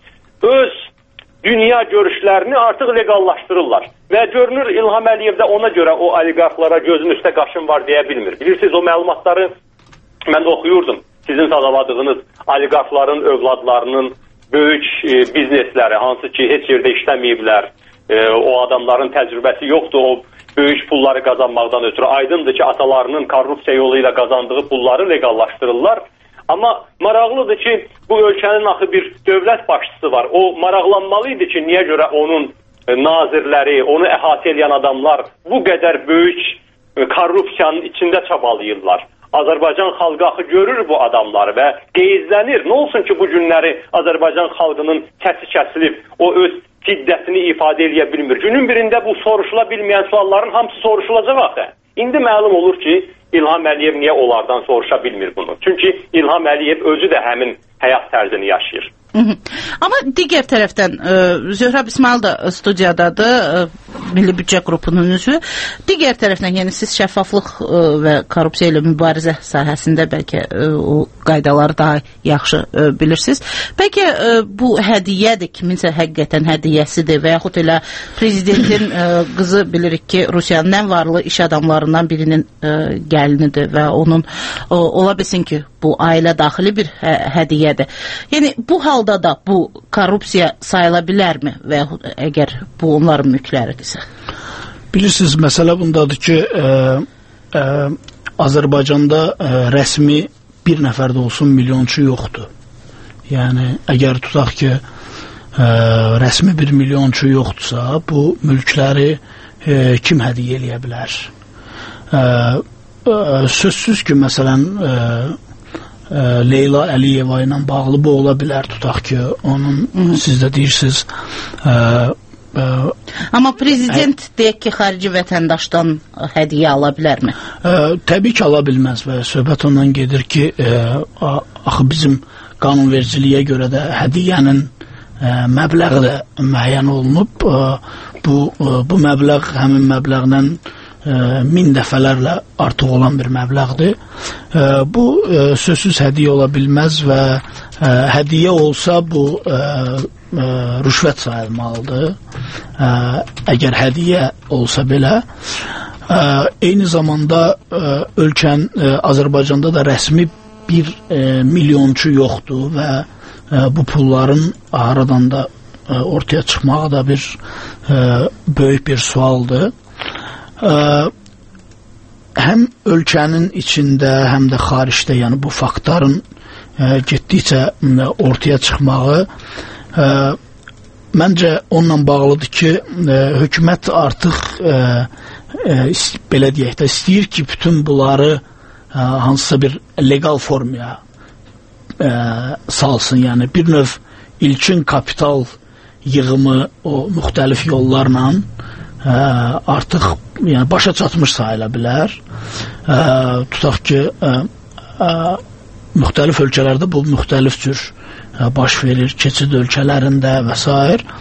öz dünya görüşlərini artıq legallaşdırırlar. Və görünür İlham Əliyev də ona görə o oliqarxlara gözün üstə qaşın var deyə bilmir. Bilirsiniz, o məlumatları mən oxuyurdum. Sizin sadaladığınız oliqarxların övladlarının böyük e, biznesləri, hansı ki heç yerdə işləməyiblər, e, o adamların təcrübəsi yoxdur, o böyük pulları qazanmaqdan ötürü. Aydındır ki, atalarının korrupsiya yolu ilə qazandığı pulları legallaşdırırlar. Amma maraqlıdır ki, bu ölkənin axı bir dövlət başçısı var. O maraqlanmalıydı ki, niyə görə onun nazirləri, onu əhatə edən adamlar bu qədər böyük korrupsiyanın içində çabalayırlar. Azərbaycan xalqı axı görür bu adamları və qeyzlənir. Nə olsun ki, bu günləri Azərbaycan xalqının səsi kəsilib, o öz şiddətini ifadə edə bilmir. Günün birində bu soruşula bilməyən sualların hamısı soruşulacaq axı. İndi məlum olur ki, İlham Əliyev niyə onlardan soruşa bilmir bunu? Çünki İlham Əliyev özü də həmin həyat tərzini yaşayır. Hı -hı. Amma digər tərəfdən ə, Zöhrəb İsmail da studiyadadır, ə, Milli Büdcə qrupunun üzvü. Digər tərəfdən, yəni siz şəffaflıq ə, və korrupsiya ilə mübarizə sahəsində bəlkə ə, o qaydaları daha yaxşı ə, bilirsiniz. Bəlkə ə, bu hədiyyədir, kiminsə həqiqətən hədiyyəsidir və yaxud elə prezidentin ə, qızı bilirik ki, Rusiyanın ən varlı iş adamlarından birinin ə, gəlinidir və onun ə, ola bilsin ki, bu ailə daxili bir hə hədiyyədir. Yəni bu halda da bu korrupsiya sayıla bilərmi və yaxud əgər bu onların mülkləridirsə? Bilirsiniz, məsələ bundadır ki, ə, ə, Azərbaycanda ə, rəsmi bir nəfər də olsun milyonçu yoxdur. Yəni, əgər tutaq ki, ə, rəsmi bir milyonçu yoxdursa, bu mülkləri ə, kim hədiyyə eləyə bilər? Ə, ə, sözsüz ki, məsələn, ə, Leyla Əliyeva ilə bağlı bu ola bilər, tutaq ki, onun Hı -hı. siz də deyirsiniz. Ə, ə, Amma prezident ə, deyək ki, xarici vətəndaşdan hədiyyə ala bilərmi? Ə, təbii ki, ala bilməz və söhbət ondan gedir ki, ə, axı bizim qanunvericiliyə görə də hədiyyənin ə, məbləği də müəyyən olunub. Ə, bu, ə, bu məbləğ həmin məbləğdən min dəfələrlə artıq olan bir məbləğdir. Bu sözsüz hədiyyə ola bilməz və hədiyyə olsa bu rüşvət sayılmalıdır. Əgər hədiyyə olsa belə Ə, eyni zamanda ə, ölkən ə, Azərbaycanda da rəsmi bir ə, milyonçu yoxdur və ə, bu pulların haradan da ə, ortaya çıxmağı da bir ə, böyük bir sualdır. Ə, həm ölkənin içində, həm də xaricdə, yəni bu faktların ə, getdikcə ə, ortaya çıxmağı ə, məncə onunla bağlıdır ki, ə, hökumət artıq ə, ə, belə deyək də istəyir ki, bütün bunları ə, hansısa bir legal formaya ə, salsın. Yəni bir növ ilkin kapital yığımı o müxtəlif yollarla ə, artıq yəni başa çatmış sayıla bilər. Ə, tutaq ki, ə, ə, müxtəlif ölkələrdə bu müxtəlif cür ə, baş verir, keçid ölkələrində və s.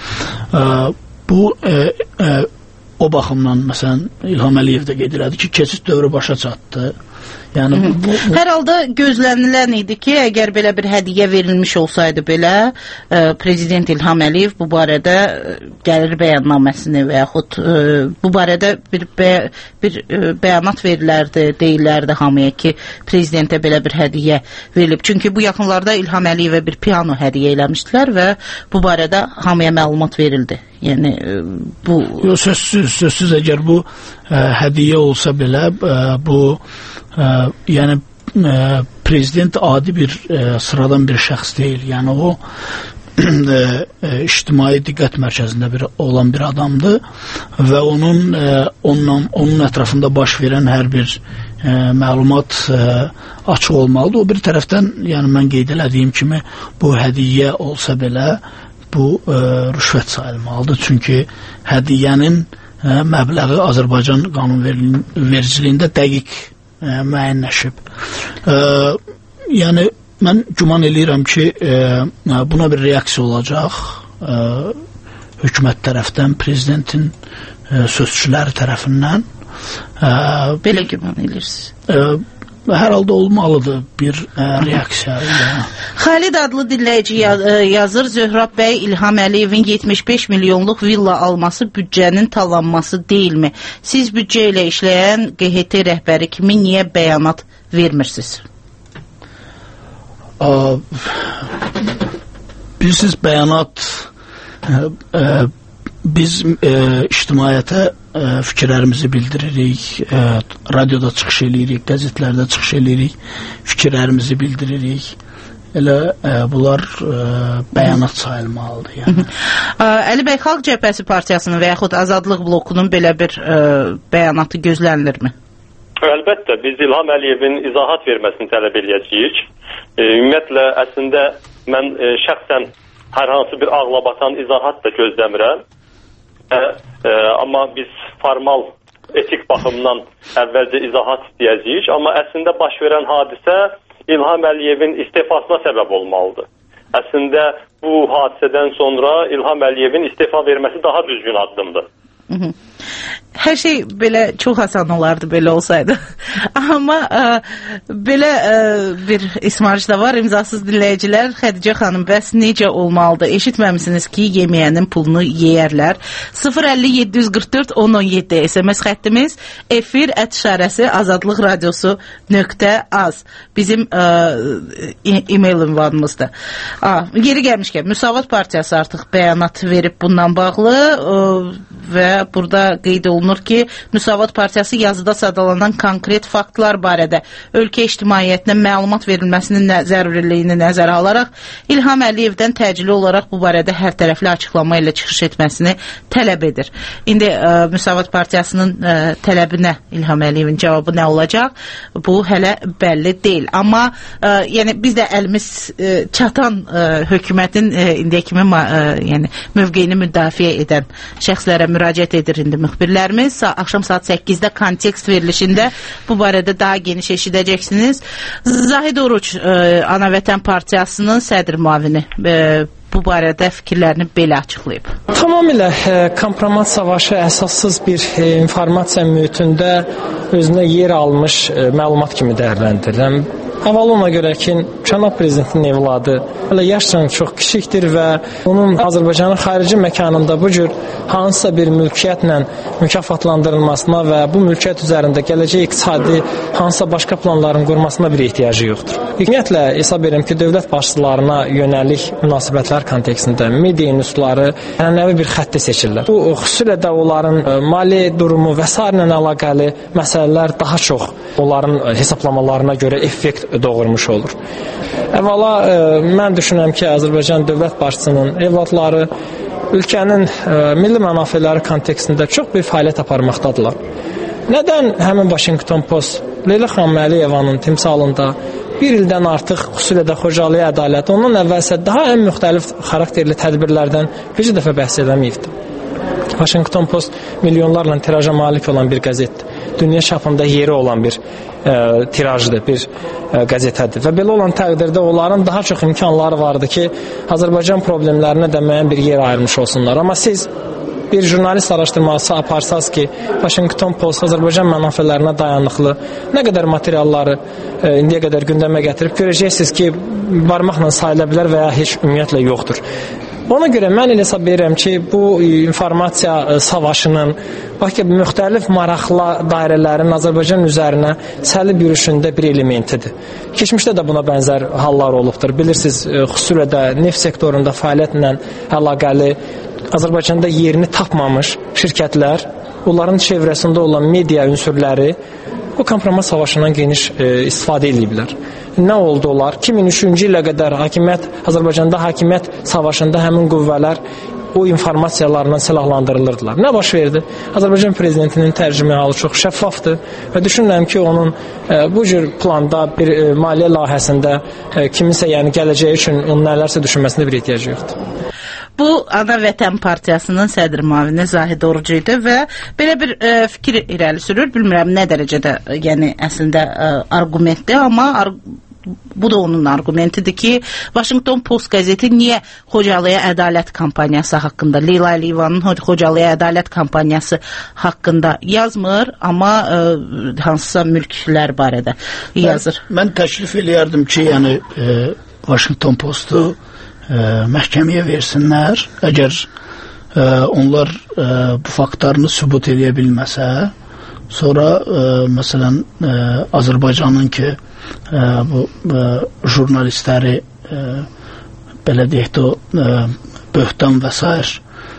Ə, bu ə, ə, o baxımdan məsələn İlham Əliyev də qeyd elədi ki, keçid dövrü başa çatdı. Yəni bu, bu... Hər halda gözlənilən idi ki, əgər belə bir hədiyyə verilmiş olsaydı belə, ə, Prezident İlham Əliyev bu barədə gəlir bəyannaməsini və yaxud ə, bu barədə bir, bə, bir ə, bəyanat verilərdi, deyirlərdi hamıya ki, Prezidentə belə bir hədiyyə verilib. Çünki bu yaxınlarda İlham Əliyevə bir piano hədiyyə eləmişdilər və bu barədə hamıya məlumat verildi. Yəni bu... Yox, sözsüz, sözsüz əgər bu ə, hədiyyə olsa belə, ə, bu ə, yəni ə, prezident adi bir ə, sıradan bir şəxs deyil. Yəni o ə, ə, ictimai diqqət mərkəzində bir, olan bir adamdır və onun ə, onunla, onun ətrafında baş verən hər bir ə, məlumat ə, açıq olmalıdır. O bir tərəfdən, yəni mən qeyd elədiyim kimi, bu hədiyyə olsa belə bu ə, rüşvət sayılmalıdır. Çünki hədiyyənin ə, məbləği Azərbaycan qanunvericiliyində dəqiq ə, müəyyənləşib. Ə, yəni mən güman eləyirəm ki, ə, buna bir reaksiya olacaq ə, hökumət tərəfdən, prezidentin ə, sözçüləri tərəfindən. Ə, Belə güman eləyirsiniz? Ə, Hər halda olmalıdır bir ə, reaksiya. Xalid adlı dinləyici yazır, Zöhrab bəy, İlham Əliyevin yetmiş beş milyonluq villa alması büdcənin talanması deyilmi? Siz büdcə ilə işləyən Q H T rəhbəri kimi niyə bəyanat vermirsiniz? Ə, bilirsiniz, bəyanat ə, ə, biz ə, ictimaiyyətə ə, fikirlərimizi bildiririk, ə, radioda çıxış eləyirik, qəzetlərdə çıxış eləyirik, fikirlərimizi bildiririk. Elə ə, bunlar ə, bəyanat sayılmalıdır. Yəni. Əli bəy, Xalq Cəbhəsi Partiyasının və yaxud Azadlıq blokunun belə bir ə, bəyanatı gözlənilirmi? Əlbəttə, biz İlham Əliyevin izahat verməsini tələb eləyəcəyik. E, ümumiyyətlə, əslində mən e, şəxsən hər hansı bir ağlabatan izahat da gözləmirəm. Ə, ə, amma biz formal etik baxımdan əvvəlcə izahat istəyəcəyik, amma əslində baş verən hadisə İlham Əliyevin istifasına səbəb olmalıdır. Əslində bu hadisədən sonra İlham Əliyevin istifa verməsi daha düzgün addımdır. Hı -hı. Hər şey belə çox asan olardı belə olsaydı. Amma ə, belə ə, bir ismarış da var. İmzasız dinləyicilər, Xədicə xanım, bəs necə olmalıdır? Eşitməmisiniz ki, yeməyənin pulunu yeyərlər. sıfır əlli yeddi yüz qırx dörd on on yeddi S M S xəttimiz, efir ət işarəsi azadlıq radiosu nöqtə az. Bizim ə, e-mail ünvanımızdır. A, geri gəlmişkən, Müsavat Partiyası artıq bəyanat verib bundan bağlı ə, və burada qeyd olunur ki, Müsavat Partiyası yazıda sadalanan konkret faktlar barədə ölkə ictimaiyyətinə məlumat verilməsinin nə, zərurliyini nəzərə alaraq İlham Əliyevdən təcili olaraq bu barədə hər tərəfli açıqlama ilə çıxış etməsini tələb edir. İndi ə, Müsavat Partiyasının ə, tələbi nə? İlham Əliyevin cavabı nə olacaq? Bu hələ bəlli deyil. Amma ə, yəni biz də əlimiz ə, çatan ə, hökumətin ə, indiyə kimi ə, yəni mövqeyini müdafiə edən şəxslərə müraciət edir indi müxbirlərimiz. Axşam saat səkkizdə kontekst verilişində bu barədə daha geniş eşidəcəksiniz. Zahid Oruç, ə, Anavətən Partiyasının sədr müavini ə, bu barədə fikirlərini belə açıqlayıb. Tamamilə e, kompromat savaşı əsassız bir e, informasiya mühitində özünə yer almış e, məlumat kimi dəyərləndirirəm. Əvvəla ona görə ki, cənab prezidentin evladı hələ yaşca çox kiçikdir və onun Azərbaycanın xarici məkanında bu cür hansısa bir mülkiyyətlə mükafatlandırılmasına və bu mülkiyyət üzərində gələcək iqtisadi hansısa başqa planların qurmasına bir ehtiyacı yoxdur. Ümumiyyətlə, hesab edirəm ki, dövlət başçılarına yönəlik münasibətlər kontekstində media institutları ənənəvi bir xətti seçirlər. Bu, xüsusilə də onların mali durumu və s. ilə əlaqəli məsələlər daha çox onların hesablamalarına görə effekt doğurmuş olur. Əvvəla, mən düşünürəm ki, Azərbaycan dövlət başçısının evladları ölkənin milli mənafeləri kontekstində çox bir fəaliyyət aparmaqdadırlar. Nədən həmin Washington Post Leyla xanım Əliyevanın timsalında bir ildən artıq xüsusilə də Xocalıya ədalət, ondan əvvəlsə daha ən müxtəlif xarakterli tədbirlərdən bir dəfə bəhs edəməyibdir. Washington Post milyonlarla tiraja malik olan bir qəzetdir. Dünya çapında yeri olan bir e, tirajdır, bir e, qəzetədir. Və belə olan təqdirdə onların daha çox imkanları vardı ki, Azərbaycan problemlərinə də müəyyən bir yer ayırmış olsunlar. Amma siz bir jurnalist araşdırması aparsaz ki, Washington Post Azərbaycan mənafələrinə dayanıqlı nə qədər materialları e, indiyə qədər gündəmə gətirib, görəcəksiniz ki, barmaqla sayıla bilər və ya heç ümumiyyətlə yoxdur. Ona görə mən elə hesab edirəm ki, bu informasiya savaşının bax ki, müxtəlif maraqlı dairələrin Azərbaycan üzərinə səlib yürüşündə bir elementidir. Keçmişdə də buna bənzər hallar olubdur. Bilirsiniz, xüsusilə də neft sektorunda fəaliyyətlə əlaqəli Azərbaycanda yerini tapmamış şirkətlər, onların çevrəsində olan media ünsürləri bu kompromat savaşından geniş e, istifadə ediblər. Nə oldu onlar? iki min üçüncü ilə qədər hakimiyyət, Azərbaycanda hakimiyyət savaşında həmin qüvvələr o informasiyalarla silahlandırılırdılar. Nə baş verdi? Azərbaycan prezidentinin tərcümə halı çox şəffafdır və düşünürəm ki, onun e, bu cür planda bir e, maliyyə layihəsində e, kiminsə yəni gələcəyi üçün onun nələrsə düşünməsində bir ehtiyacı yoxdur. Bu, Ana Vətən Partiyasının sədr müavini Zahid Orucu idi və belə bir e, fikir irəli sürür. Bilmirəm nə dərəcədə, yəni əslində e, arqumentdir, amma ar bu da onun argumentidir ki, Washington Post qəzeti niyə Xocalıya ədalət kampaniyası haqqında, Leyla Əliyevanın Xocalıya ədalət kampaniyası haqqında yazmır, amma e, hansısa mülklər barədə yazır. Mən, mən təklif eləyərdim ki, yəni e, Washington Postu Ə, məhkəməyə versinlər. Əgər ə, onlar ə, bu faktlarını sübut edə bilməsə, sonra ə, məsələn ə, Azərbaycanın ki ə, bu ə, jurnalistləri ə, belə deyək də ə, böhtan və sair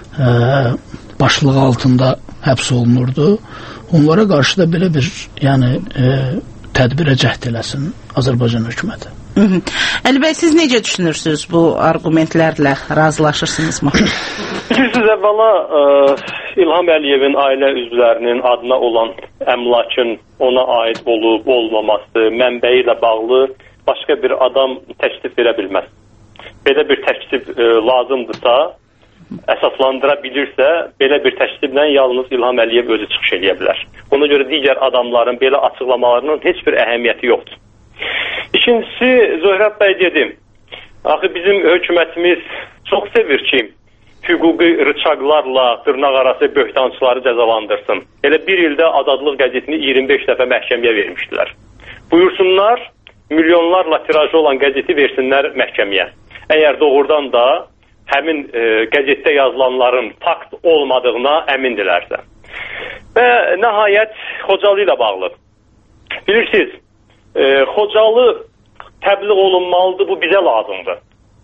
ə, başlığı altında həbs olunurdu. Onlara qarşı da belə bir yəni ə, tədbirə cəhd eləsin Azərbaycan hökuməti. Əli bəy, siz necə düşünürsünüz bu argumentlərlə, razılaşırsınızmı? Bilirsiniz, əvvəla ə, İlham Əliyevin ailə üzvlərinin adına olan əmlakın ona aid olub, olmaması, mənbəyi ilə bağlı başqa bir adam təklif verə bilməz. Belə bir təklif ə, lazımdırsa, əsaslandıra bilirsə, belə bir təkliflə yalnız İlham Əliyev özü çıxış edə bilər. Ona görə digər adamların belə açıqlamalarının heç bir əhəmiyyəti yoxdur. İkincisi, Zöhrət bəy dedim, axı bizim hökumətimiz çox sevir ki, hüquqi rıçaqlarla dırnaq arası böhtançıları cəzalandırsın. Elə bir ildə Azadlıq qəzetini iyirmi beş dəfə məhkəməyə vermişdilər. Buyursunlar, milyonlarla tirajı olan qəzeti versinlər məhkəməyə. Əgər doğrudan da həmin e, qəzetdə yazılanların fakt olmadığına əmindilərsə. Və nəhayət Xocalı ilə bağlı. Bilirsiniz, e, Xocalı təbliğ olunmalıdır, bu bizə lazımdır.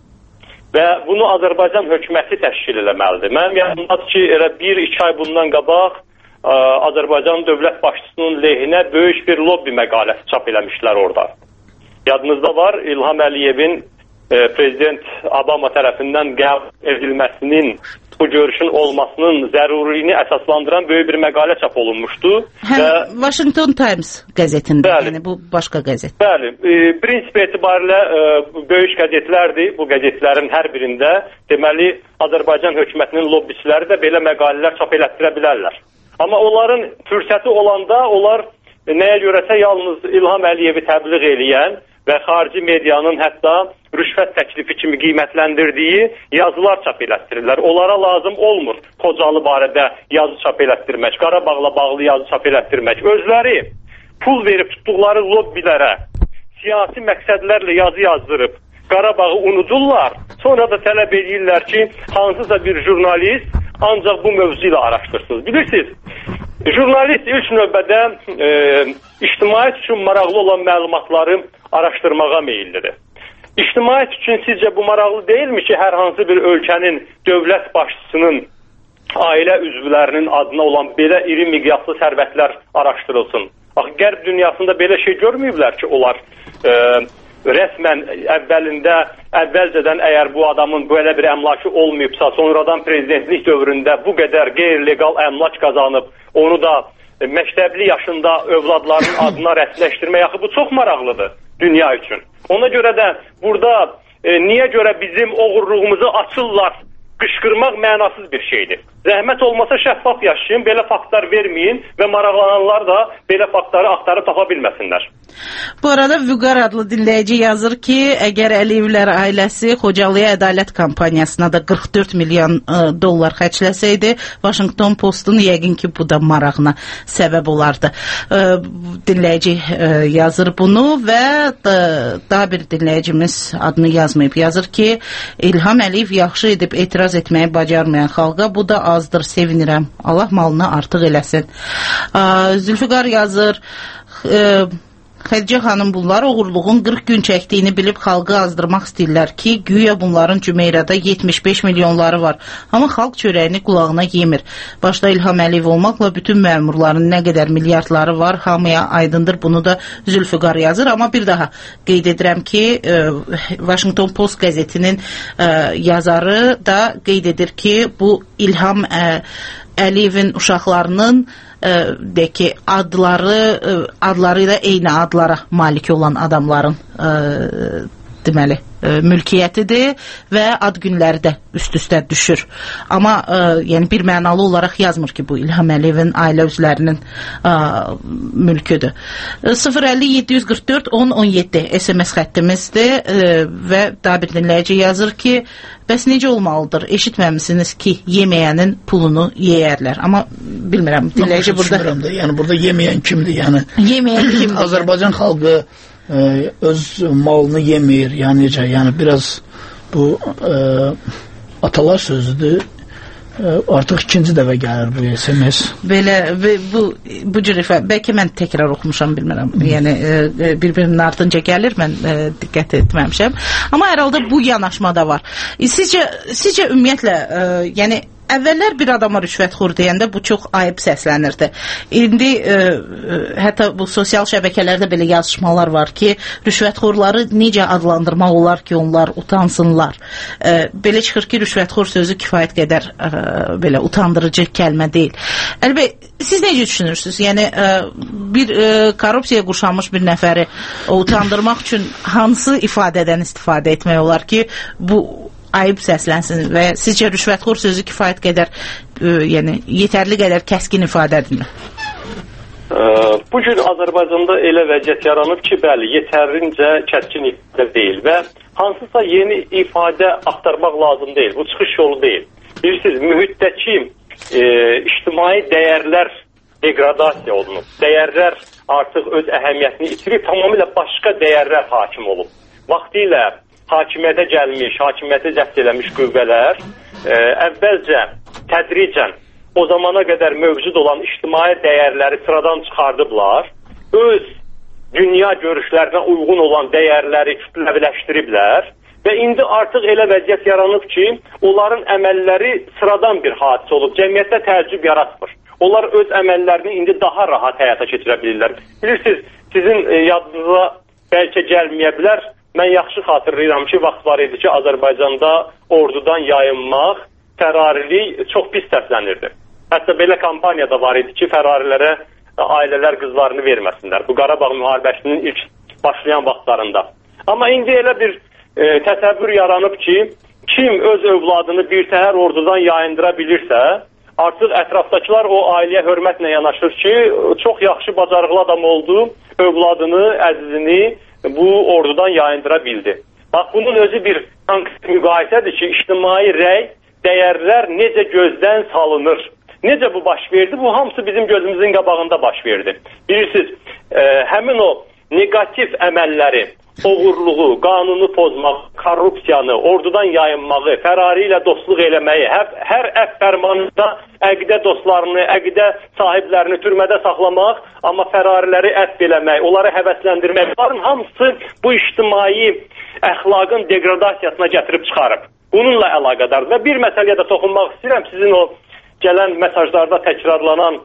Və bunu Azərbaycan hökuməti təşkil eləməlidir. Mənim yanımdadır ki, elə bir iki ay bundan qabaq ə, Azərbaycan dövlət başçısının lehinə böyük bir lobby məqaləsi çap eləmişlər orada. Yadınızda var, İlham Əliyevin ə, prezident Obama tərəfindən qəbul edilməsinin, bu görüşün olmasının zəruriliğini əsaslandıran böyük bir məqalə çap olunmuşdu. Həm və Washington Times qəzetində, bəli, yəni bu başqa qəzet. Bəli, e, prinsip etibarilə e, böyük qəzetlərdir. Bu qəzetlərin hər birində deməli Azərbaycan hökumətinin lobbiçiləri də belə məqalələr çap elətdirə bilərlər. Amma onların fürsəti olanda onlar e, nəyə görəsə yalnız İlham Əliyevi təbliğ eləyən və xarici medianın hətta rüşvət təklifi kimi qiymətləndirdiyi yazılar çap elətdirirlər. Onlara lazım olmur Xocalı barədə yazı çap elətdirmək, Qarabağla bağlı yazı çap elətdirmək. Özləri pul verib tutduqları lobbilərə, siyasi məqsədlərlə yazı yazdırıb Qarabağı unudurlar. Sonra da tələb edirlər ki, hansısa bir jurnalist ancaq bu mövzu ilə araşdırsınız. Bilirsiniz, jurnalist ilk növbədə e, ictimaiyyət üçün maraqlı olan məlumatları araşdırmağa meyillidir. İctimaiyyət üçün sizcə bu maraqlı deyilmi ki, hər hansı bir ölkənin dövlət başçısının ailə üzvlərinin adına olan belə iri miqyaslı sərvətlər araşdırılsın? Axı, qərb dünyasında belə şey görməyiblər ki, onlar e, rəsmən əvvəlində, əvvəlcədən əgər bu adamın belə bir əmlakı olmayıbsa, sonradan prezidentlik dövründə bu qədər qeyri-legal əmlak qazanıb, onu da məktəbli yaşında övladların adına rəsmiləşdirmək, axı bu çox maraqlıdır dünya üçün. Ona görə də burada e, niyə görə bizim oğurluğumuzu açırlar, qışqırmaq mənasız bir şeydir. Zəhmət olmasa şəffaf yaşayın, belə faktlar verməyin və maraqlananlar da belə faktları axtarıb tapa bilməsinlər. Bu arada Vüqar adlı dinləyici yazır ki, əgər Əliyevlər ailəsi Xocalıya ədalət kampaniyasına da qırx dörd milyon ə, dollar xərcləsəydi, Washington Postun yəqin ki, bu da marağına səbəb olardı. Ə, dinləyici ə, yazır bunu və ə, daha bir dinləyicimiz adını yazmayıb. Yazır ki, İlham Əliyev yaxşı edib etiraz etməyi bacarmayan xalqa bu da azdır, sevinirəm. Allah malını artıq eləsin. Ə, Zülfüqar yazır, ə, Xədicə xanım, bunlar oğurluğun qırx gün çəkdiyini bilib xalqı azdırmaq istəyirlər ki, güya bunların Cümeyrədə yetmiş beş milyonları var. Amma xalq çörəyini qulağına yemir. Başda İlham Əliyev olmaqla bütün məmurların nə qədər milyardları var, hamıya aydındır. Bunu da Zülfüqar yazır. Amma bir daha qeyd edirəm ki, Washington Post qəzetinin yazarı da qeyd edir ki, bu İlham Əliyevin uşaqlarının de ki adları adları ilə eyni adlara malik olan adamların e, deməli e, mülkiyyətidir və ad günləri də üst-üstə düşür. Amma e, yəni bir mənalı olaraq yazmır ki, bu İlham Əliyevin ailə üzvlərinin e, mülküdür. sıfır əlli yeddi yüz qırx dörd on on yeddi S M S xəttimizdir e, və daha bir dinləyici yazır ki, bəs necə olmalıdır? Eşitməmisiniz ki, yeməyənin pulunu yeyərlər. Amma bilmirəm, dinləyici burada... Da, yəni burada yeməyən kimdir? Yəni, yeməyən kimdir? Azərbaycan xalqı ə, öz malını yemir. Yəni, necə, yəni biraz bu ə, atalar sözüdür. Artıq ikinci dəfə gəlir bu S M S. Belə bu bu cür ifa, bəlkə mən təkrar oxumuşam, bilmirəm. Hmm. Yəni bir-birinin ardınca gəlir, mən ə, diqqət etməmişəm. Amma hər halda bu yanaşma da var. Sizcə sizcə ümumiyyətlə ə, yəni əvvəllər bir adama rüşvətxor deyəndə bu çox ayıb səslənirdi. İndi ə, ə, hətta bu sosial şəbəkələrdə belə yazışmalar var ki, rüşvətxorları necə adlandırmaq olar ki, onlar utansınlar. Ə, belə çıxır ki, rüşvətxor sözü kifayət qədər ə, belə utandırıcı kəlmə deyil. Əlbəttə, siz necə düşünürsünüz? Yəni ə, bir ə, korrupsiyaya qurşanmış bir nəfəri utandırmaq üçün hansı ifadədən istifadə etmək olar ki, bu ayıb səslənsin və sizcə rüşvətxor sözü kifayət qədər, ə, yəni yetərli qədər kəskin ifadədir mi? Bu gün Azərbaycanda elə vəziyyət yaranıb ki, bəli, yetərincə kəskin ifadə deyil və hansısa yeni ifadə axtarmaq lazım deyil. Bu çıxış yolu deyil. Bilirsiniz, mühitdəki e, ictimai dəyərlər degradasiya olunub. Dəyərlər artıq öz əhəmiyyətini itirib, tamamilə başqa dəyərlər hakim olub. Vaxtilə hakimiyyətə gəlmiş, hakimiyyəti zəbt eləmiş qüvvələr e, əvvəlcə, tədricən o zamana qədər mövcud olan ictimai dəyərləri sıradan çıxardıblar, öz dünya görüşlərinə uyğun olan dəyərləri kütləviləşdiriblər və indi artıq elə vəziyyət yaranıb ki, onların əməlləri sıradan bir hadisə olub, cəmiyyətdə təəccüb yaratmır. Onlar öz əməllərini indi daha rahat həyata keçirə bilirlər. Bilirsiniz, sizin e, yadınıza bəlkə gəlməyə bilər, mən yaxşı xatırlayıram ki, vaxt var idi ki, Azərbaycanda ordudan yayınmaq, fərarilik çox pis səslənirdi. Hətta belə kampaniya da var idi ki, fərarilərə ailələr qızlarını verməsinlər. Bu Qarabağ müharibəsinin ilk başlayan vaxtlarında. Amma indi elə bir e, təsəvvür yaranıb ki, kim öz övladını bir təhər ordudan yayındıra bilirsə, artıq ətrafdakılar o ailəyə hörmətlə yanaşır ki, çox yaxşı, bacarıqlı adam oldu, övladını, əzizini bu ordudan yayındıra bildi. Bax, bunun özü bir müqayisədir ki, ictimai rəy, dəyərlər necə gözdən salınır. Necə bu baş verdi? Bu hamısı bizim gözümüzün qabağında baş verdi. Bilirsiniz, e, həmin o negativ əməlləri, oğurluğu, qanunu pozmaq, korrupsiyanı, ordudan yayınmağı, fərari ilə dostluq eləməyi, hər, hər əf fərmanında əqidə dostlarını, əqidə sahiblərini türmədə saxlamaq, amma fərariləri əff eləmək, onları həvəsləndirmək, bunların hamısı bu ictimai əxlaqın degradasiyasına gətirib çıxarıb. Bununla əlaqədar və bir məsələyə də toxunmaq istəyirəm, sizin o gələn mesajlarda təkrarlanan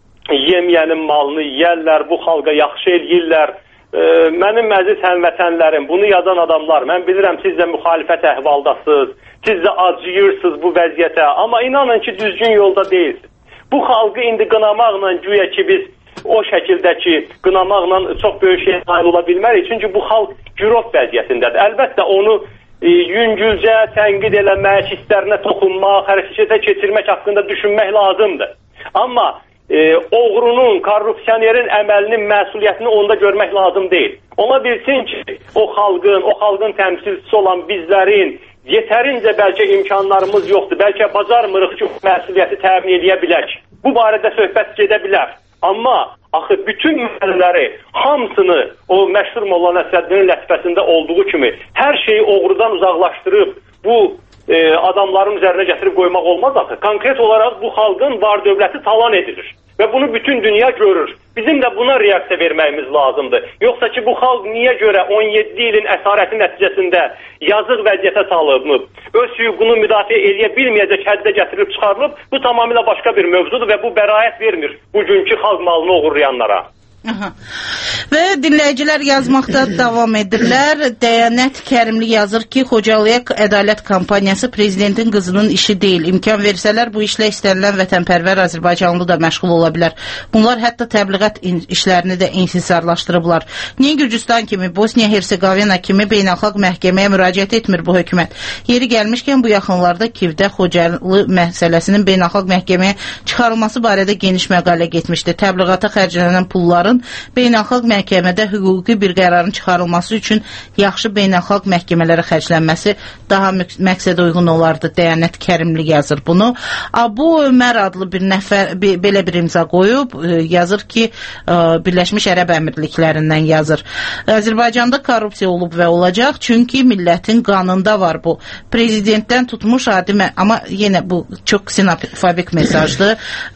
yemyənin malını yeyərlər, bu xalqa yaxşı eləyirlər. E, mənim əziz həmvətənlərim, bunu yazan adamlar, mən bilirəm siz də müxalifət əhvaldasınız, siz də acıyırsınız bu vəziyyətə, amma inanın ki, düzgün yolda deyilsiniz. Bu xalqı indi qınamaqla güya ki biz o şəkildə ki, qınamaqla çox böyük şey nail ola bilmərik, çünki bu xalq gürov vəziyyətindədir. Əlbəttə onu e, yüngülcə tənqid eləmək, hisslərinə toxunmaq, hərəkətə keçirmək haqqında düşünmək lazımdır. Amma E, oğrunun, korrupsiyonerin əməlinin məsuliyyətini onda görmək lazım deyil. Ola bilsin ki, o xalqın, o xalqın təmsilçisi olan bizlərin yetərincə bəlkə imkanlarımız yoxdur, bəlkə bacarmırıq ki, məsuliyyəti təmin edə bilək. Bu barədə söhbət gedə bilər. Amma axı bütün məsələləri, hamısını o məşhur Molla Nəsrəddinin lətifəsində olduğu kimi hər şeyi oğrudan uzaqlaşdırıb bu e, adamların üzərinə gətirib qoymaq olmaz axı. Konkret olaraq bu xalqın var dövləti talan edilir. Və bunu bütün dünya görür. Bizim də buna reaksiya verməyimiz lazımdır. Yoxsa ki, bu xalq niyə görə on yeddi ilin əsarəti nəticəsində yazıq vəziyyətə salınıb, öz hüququnu müdafiə eləyə bilməyəcək həddə gətirilib çıxarılıb, bu tamamilə başqa bir mövzudur və bu bəraət vermir bugünkü xalq malını oğurlayanlara. Aha. Və dinləyicilər yazmaqda davam edirlər. Dəyanət Kərimli yazır ki, Xocalıya ədalət kampaniyası prezidentin qızının işi deyil. İmkan versələr bu işlə istənilən vətənpərvər Azərbaycanlı da məşğul ola bilər. Bunlar hətta təbliğat işlərini də inhisarlaşdırıblar. Niyə Gürcüstan kimi, Bosniya-Hersegovina kimi beynəlxalq məhkəməyə müraciət etmir bu hökumət? Yeri gəlmişkən bu yaxınlarda Kivdə Xocalı məsələsinin beynəlxalq məhkəməyə çıxarılması barədə geniş məqalə getmişdi. Təbliğata xərclənən pulların beynəlxalq məhkəmədə hüquqi bir qərarın çıxarılması üçün yaxşı beynəlxalq məhkəmələrə xərclənməsi daha məqsədə uyğun olardı. Dəyanət Kərimli yazır bunu. Abu Ömər adlı bir nəfər bir, belə bir imza qoyub, yazır ki, Birləşmiş Ərəb Əmirliklərindən yazır. Azərbaycanda korrupsiya olub və olacaq, çünki millətin qanında var bu. Prezidentdən tutmuş adi, amma yenə bu çox ksenofobik mesajdır.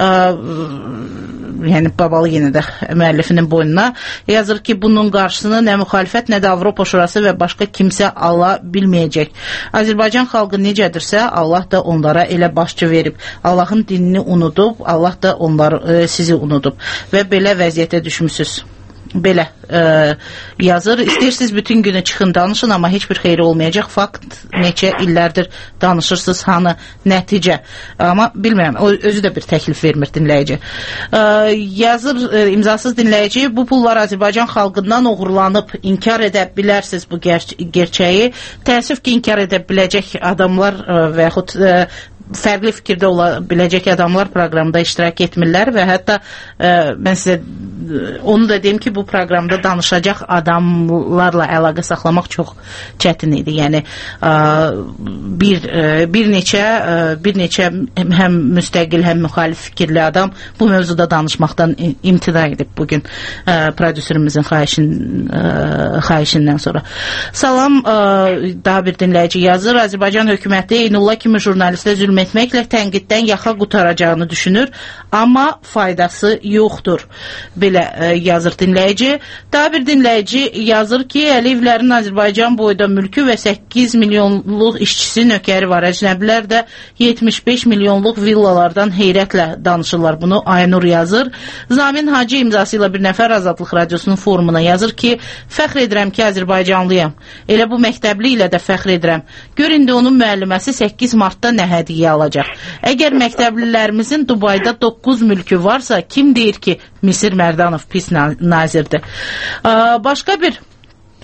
Yəni babalı yenə də müəllifinin boynuna yazır ki, bunun qarşısını nə müxalifət, nə də Avropa Şurası və başqa kimsə ala bilməyəcək. Azərbaycan xalqı necədirsə, Allah da onlara elə başçı verib. Allahın dinini unudub, Allah da onları, e, sizi unudub və belə vəziyyətə düşmüsünüz. Belə e, yazır. İstəyirsiniz bütün günü çıxın danışın, amma heç bir xeyri olmayacaq. Fakt neçə illərdir danışırsınız, hanı nəticə. Amma bilmirəm, o özü də bir təklif vermir dinləyici. E, yazır e, imzasız dinləyici, bu pullar Azərbaycan xalqından uğurlanıb, inkar edə bilərsiniz bu ger gerçəyi. Təəssüf ki, inkar edə biləcək adamlar e, və yaxud e, fərqli fikirdə ola biləcək adamlar proqramda iştirak etmirlər və hətta e, mən sizə onu da deyim ki, bu proqramda danışacaq adamlarla əlaqə saxlamaq çox çətin idi. Yəni e, bir e, bir neçə e, bir neçə həm müstəqil, həm müxalif fikirli adam bu mövzuda danışmaqdan imtina edib bugün e, prodüserimizin xahişin, e, xahişindən sonra. Salam, e, daha bir dinləyici yazır. Azərbaycan hökuməti Eynullah kimi jurnalistə zülm etməklə tənqiddən yaxa qutaracağını düşünür, amma faydası yoxdur. Belə e, yazır dinləyici. Daha bir dinləyici yazır ki, Əliyevlərin Azərbaycan boyda mülkü və səkkiz milyonluq işçisi nökəri var. Əcnəbilər də yetmiş beş milyonluq villalardan heyrətlə danışırlar. Bunu Aynur yazır. Zamin Hacı imzası ilə bir nəfər Azadlıq Radiosunun forumuna yazır ki, fəxr edirəm ki, Azərbaycanlıyam. Elə bu məktəbli ilə də fəxr edirəm. Gör indi onun müəlliməsi səkkiz martda nə hədiyyə alacaq. Əgər məktəblilərimizin Dubayda doqquz mülkü varsa, kim deyir ki, Misir Mərdanov pis nazirdir? Başqa bir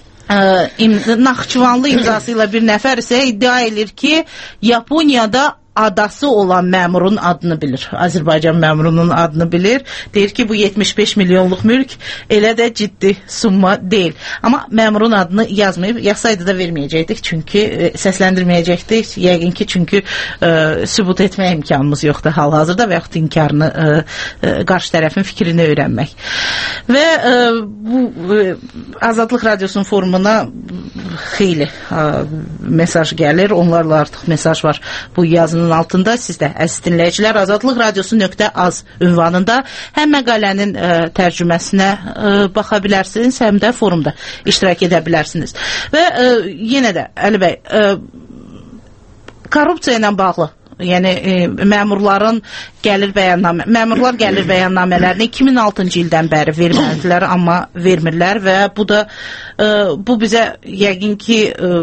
Naxçıvanlı imzası ilə bir nəfər isə iddia edir ki, Yaponiyada adası olan məmurun adını bilir. Azərbaycan məmurunun adını bilir. Deyir ki, bu yetmiş beş milyonluq mülk elə də ciddi summa deyil. Amma məmurun adını yazmayıb, yazsaydı da verməyəcəkdik. Çünki e, səsləndirməyəcəkdik. Yəqin ki, çünki e, sübut etmək imkanımız yoxdur hal-hazırda və yaxud inkarını e, e, qarşı tərəfin fikrini öyrənmək. Və e, bu e, Azadlıq Radiosunun forumuna xeyli e, mesaj gəlir. Onlarla artıq mesaj var bu yazının altında. Siz də əziz dinləyicilər azadlıq radiosu nöqtə az ünvanında həm məqalənin ə, tərcüməsinə ə, baxa bilərsiniz, həm də forumda iştirak edə bilərsiniz. Və ə, yenə də Əli bəy, ə, korrupsiya ilə bağlı, yəni ə, məmurların gəlir bəyannamə, məmurlar gəlir bəyannamələrini iki min altıncı ildən bəri vermədilər, amma vermirlər və bu da ə, bu bizə yəqin ki ə,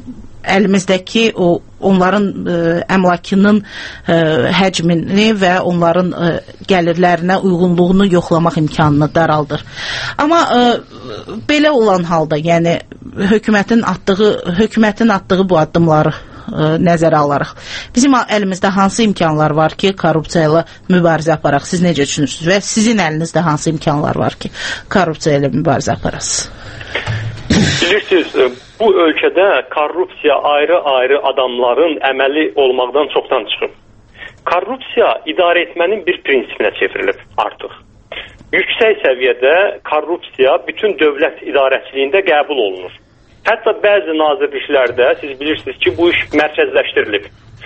əlimizdəki o onların ə, əmlakının ə, həcmini və onların ə, gəlirlərinə uyğunluğunu yoxlamaq imkanını daraldır. Amma ə, belə olan halda, yəni hökumətin atdığı hökumətin atdığı bu addımları ə, nəzərə alaraq bizim əlimizdə hansı imkanlar var ki, korrupsiya ilə mübarizə aparaq? Siz necə düşünürsünüz və sizin əlinizdə hansı imkanlar var ki, korrupsiya ilə mübarizə aparasınız? Bilirsiniz, bu ölkədə korrupsiya ayrı-ayrı adamların əməli olmaqdan çoxdan çıxıb. Korrupsiya idarə etmənin bir prinsipinə çevrilib artıq. Yüksək səviyyədə korrupsiya bütün dövlət idarəçiliyində qəbul olunur. Hətta bəzi nazirliklərdə siz bilirsiniz ki, bu iş mərkəzləşdirilib.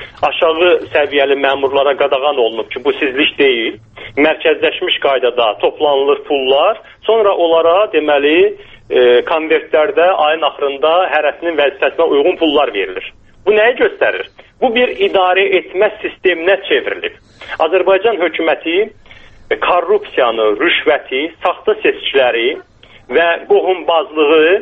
Aşağı səviyyəli məmurlara qadağan olunub ki, bu sizlik deyil. Mərkəzləşmiş qaydada toplanılır pullar, sonra onlara deməli E, konvertlərdə ayın axırında hərəsinin vəzifəsinə uyğun pullar verilir. Bu nəyi göstərir? Bu bir idarə etmə sisteminə çevrilib. Azərbaycan hökuməti e, korrupsiyanı, rüşvəti, saxta seçkiləri və qohumbazlığı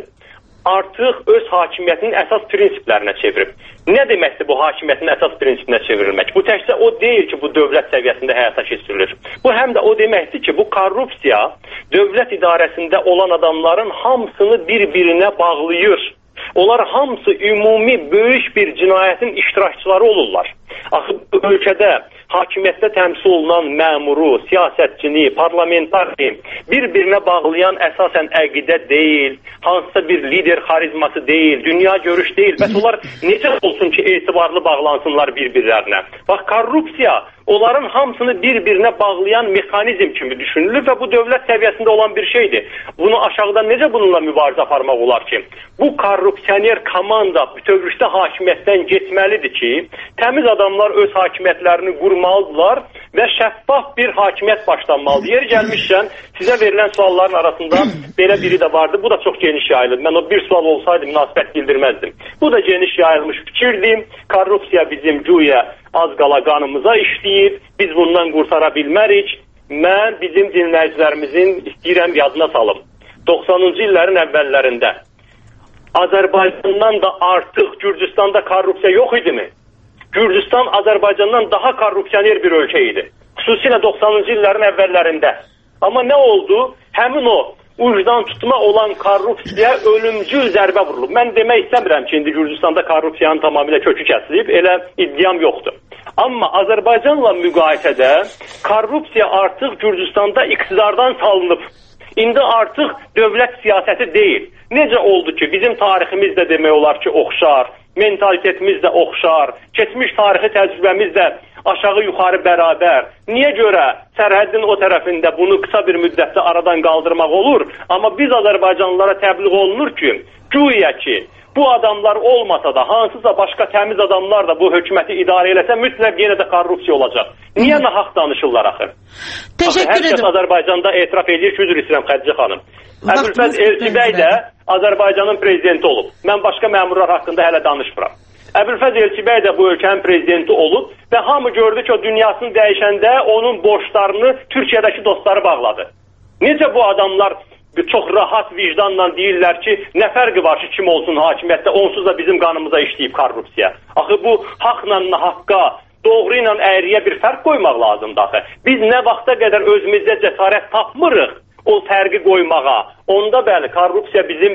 artıq öz hakimiyyətinin əsas prinsiplərinə çevirib. Nə deməkdir bu hakimiyyətin əsas prinsipinə çevrilmək? Bu təkcə o deyil ki, bu dövlət səviyyəsində həyata keçirilir. Bu həm də o deməkdir ki, bu korrupsiya dövlət idarəsində olan adamların hamısını bir-birinə bağlayır. Onlar hamısı ümumi böyük bir cinayətin iştirakçıları olurlar. Axı bu ölkədə hakimiyyətdə təmsil olunan məmuru, siyasətçini, parlamentari bir-birinə bağlayan əsasən əqidə deyil, hansısa bir lider xarizması deyil, dünya görüş deyil. Bəs onlar necə olsun ki, etibarlı bağlansınlar bir-birlərinə? Bax, korrupsiya onların hamısını bir-birinə bağlayan mexanizm kimi düşünülür və bu dövlət səviyyəsində olan bir şeydir. Bunu aşağıdan necə bununla mübarizə aparmaq olar ki? Bu korrupsioner komanda bütövlükdə hakimiyyətdən getməlidir ki, təmiz adamlar öz hakimiyyətlərini qurmalıdırlar və şəffaf bir hakimiyyət başlanmalıdır. Yeri gəlmişkən sizə verilən sualların arasında belə biri də vardı. Bu da çox geniş yayılır. Mən o bir sual olsaydı münasibət bildirməzdim. Bu da geniş yayılmış fikirdir. Korrupsiya bizim güya az qala qanımıza işləyib, biz bundan qurtara bilmərik. Mən bizim dinləyicilərimizin istəyirəm yadına salım. doxsanıncı illərin əvvəllərində Azərbaycandan da artıq Gürcüstanda korrupsiya yox idimi? Gürcüstan Azərbaycandan daha korrupsioner bir ölkə idi. Xüsusilə doxsanıncı illərin əvvəllərində. Amma nə oldu? Həmin o ucdan tutma olan korrupsiya ölümcül zərbə vurulub. Mən demək istəmirəm ki, indi Gürcüstanda korrupsiyanın tamamilə kökü kəsilib, elə iddiam yoxdur. Amma Azərbaycanla müqayisədə korrupsiya artıq Gürcüstanda iqtidardan salınıb. İndi artıq dövlət siyasəti deyil. Necə oldu ki, bizim tariximiz də demək olar ki, oxşar, mentalitetimiz də oxşar, keçmiş tarixi təcrübəmiz də aşağı-yuxarı bərabər. Niyə görə sərhəddin o tərəfində bunu qısa bir müddətdə aradan qaldırmaq olur, amma biz Azərbaycanlılara təbliğ olunur ki, güya ki, bu adamlar olmasa da, hansısa başqa təmiz adamlar da bu hökuməti idarə eləsə, mütləq yenə də korrupsiya olacaq. Niyə nahaq danışırlar axı? Təşəkkür edirəm. Hər kəs Azərbaycanda etiraf edir ki, üzr istəyirəm Xədicə xanım. Əbülfəz Elçibəy də Azərbaycanın prezidenti olub. Mən başqa məmurlar haqqında hələ danışmıram. Əbülfəz Elçibəy də bu ölkənin prezidenti olub və hamı gördü ki, o dünyasını dəyişəndə onun borclarını Türkiyədəki dostları bağladı. Necə bu adamlar çox rahat vicdanla deyirlər ki, nə fərqi var ki, kim olsun hakimiyyətdə, onsuz da bizim qanımıza işləyib korrupsiya. Axı bu haqla haqqa, doğru ilə əyriyə bir fərq qoymaq lazımdır axı. Biz nə vaxta qədər özümüzdə cəsarət tapmırıq o fərqi qoymağa. Onda bəli, korrupsiya bizim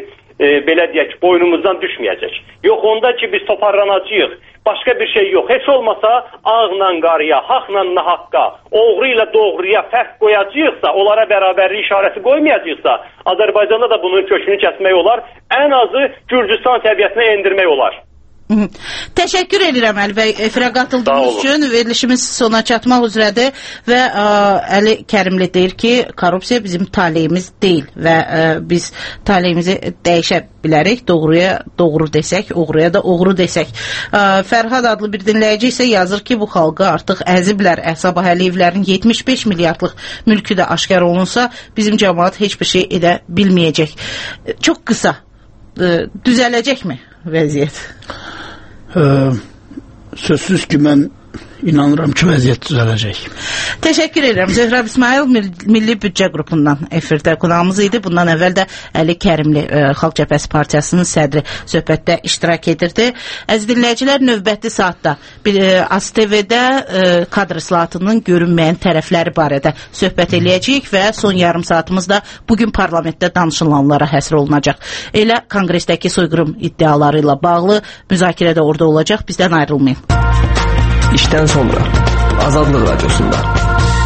e, belə deyək ki, boynumuzdan düşməyəcək. Yox onda ki, biz toparlanacağıq. Başqa bir şey yox. Heç olmasa ağla qarıya, haqla nahaqqa, oğru ilə doğruya fərq qoyacaqsa, onlara bərabərlik işarəsi qoymayacaqsa, Azərbaycanda da bunun kökünü kəsmək olar. Ən azı Gürcüstan səviyyəsinə endirmək olar. Hı. Təşəkkür edirəm Əli bəy, efirə qatıldığınız üçün. Verilişimiz sona çatmaq üzrədir və ə, Əli Kərimli deyir ki, korrupsiya bizim taleyimiz deyil və ə, biz taleyimizi dəyişə bilərik. Doğruya doğru desək, oğruya da oğru desək. Ə, Fərhad adlı bir dinləyici isə yazır ki, bu xalqı artıq əziblər. Sabah Əliyevlərin yetmiş beş milyardlıq mülkü də aşkar olunsa, bizim cəmaat heç bir şey edə bilməyəcək. Çox qısa, ə, düzələcəkmi vəziyyət? Ə, sözsüz ki, mən inanıram ki, vəziyyət düzələcək. Təşəkkür edirəm. Zöhrəb İsmail Milli Büdcə qrupundan efirdə qonağımız idi. Bundan əvvəl də Əli Kərimli ə, Xalq Cəbhəsi Partiyasının sədri söhbətdə iştirak edirdi. Əziz dinləyicilər, növbəti saatda bir A S T V-də ə, kadr islahatının görünməyən tərəfləri barədə söhbət eləyəcəyik və son yarım saatımızda bugün parlamentdə danışılanlara həsr olunacaq. Elə konqresdəki soyqırım iddiaları ilə bağlı müzakirə də orada olacaq. Bizdən ayrılmayın. İşdən sonra Azadlıq Radiosunda.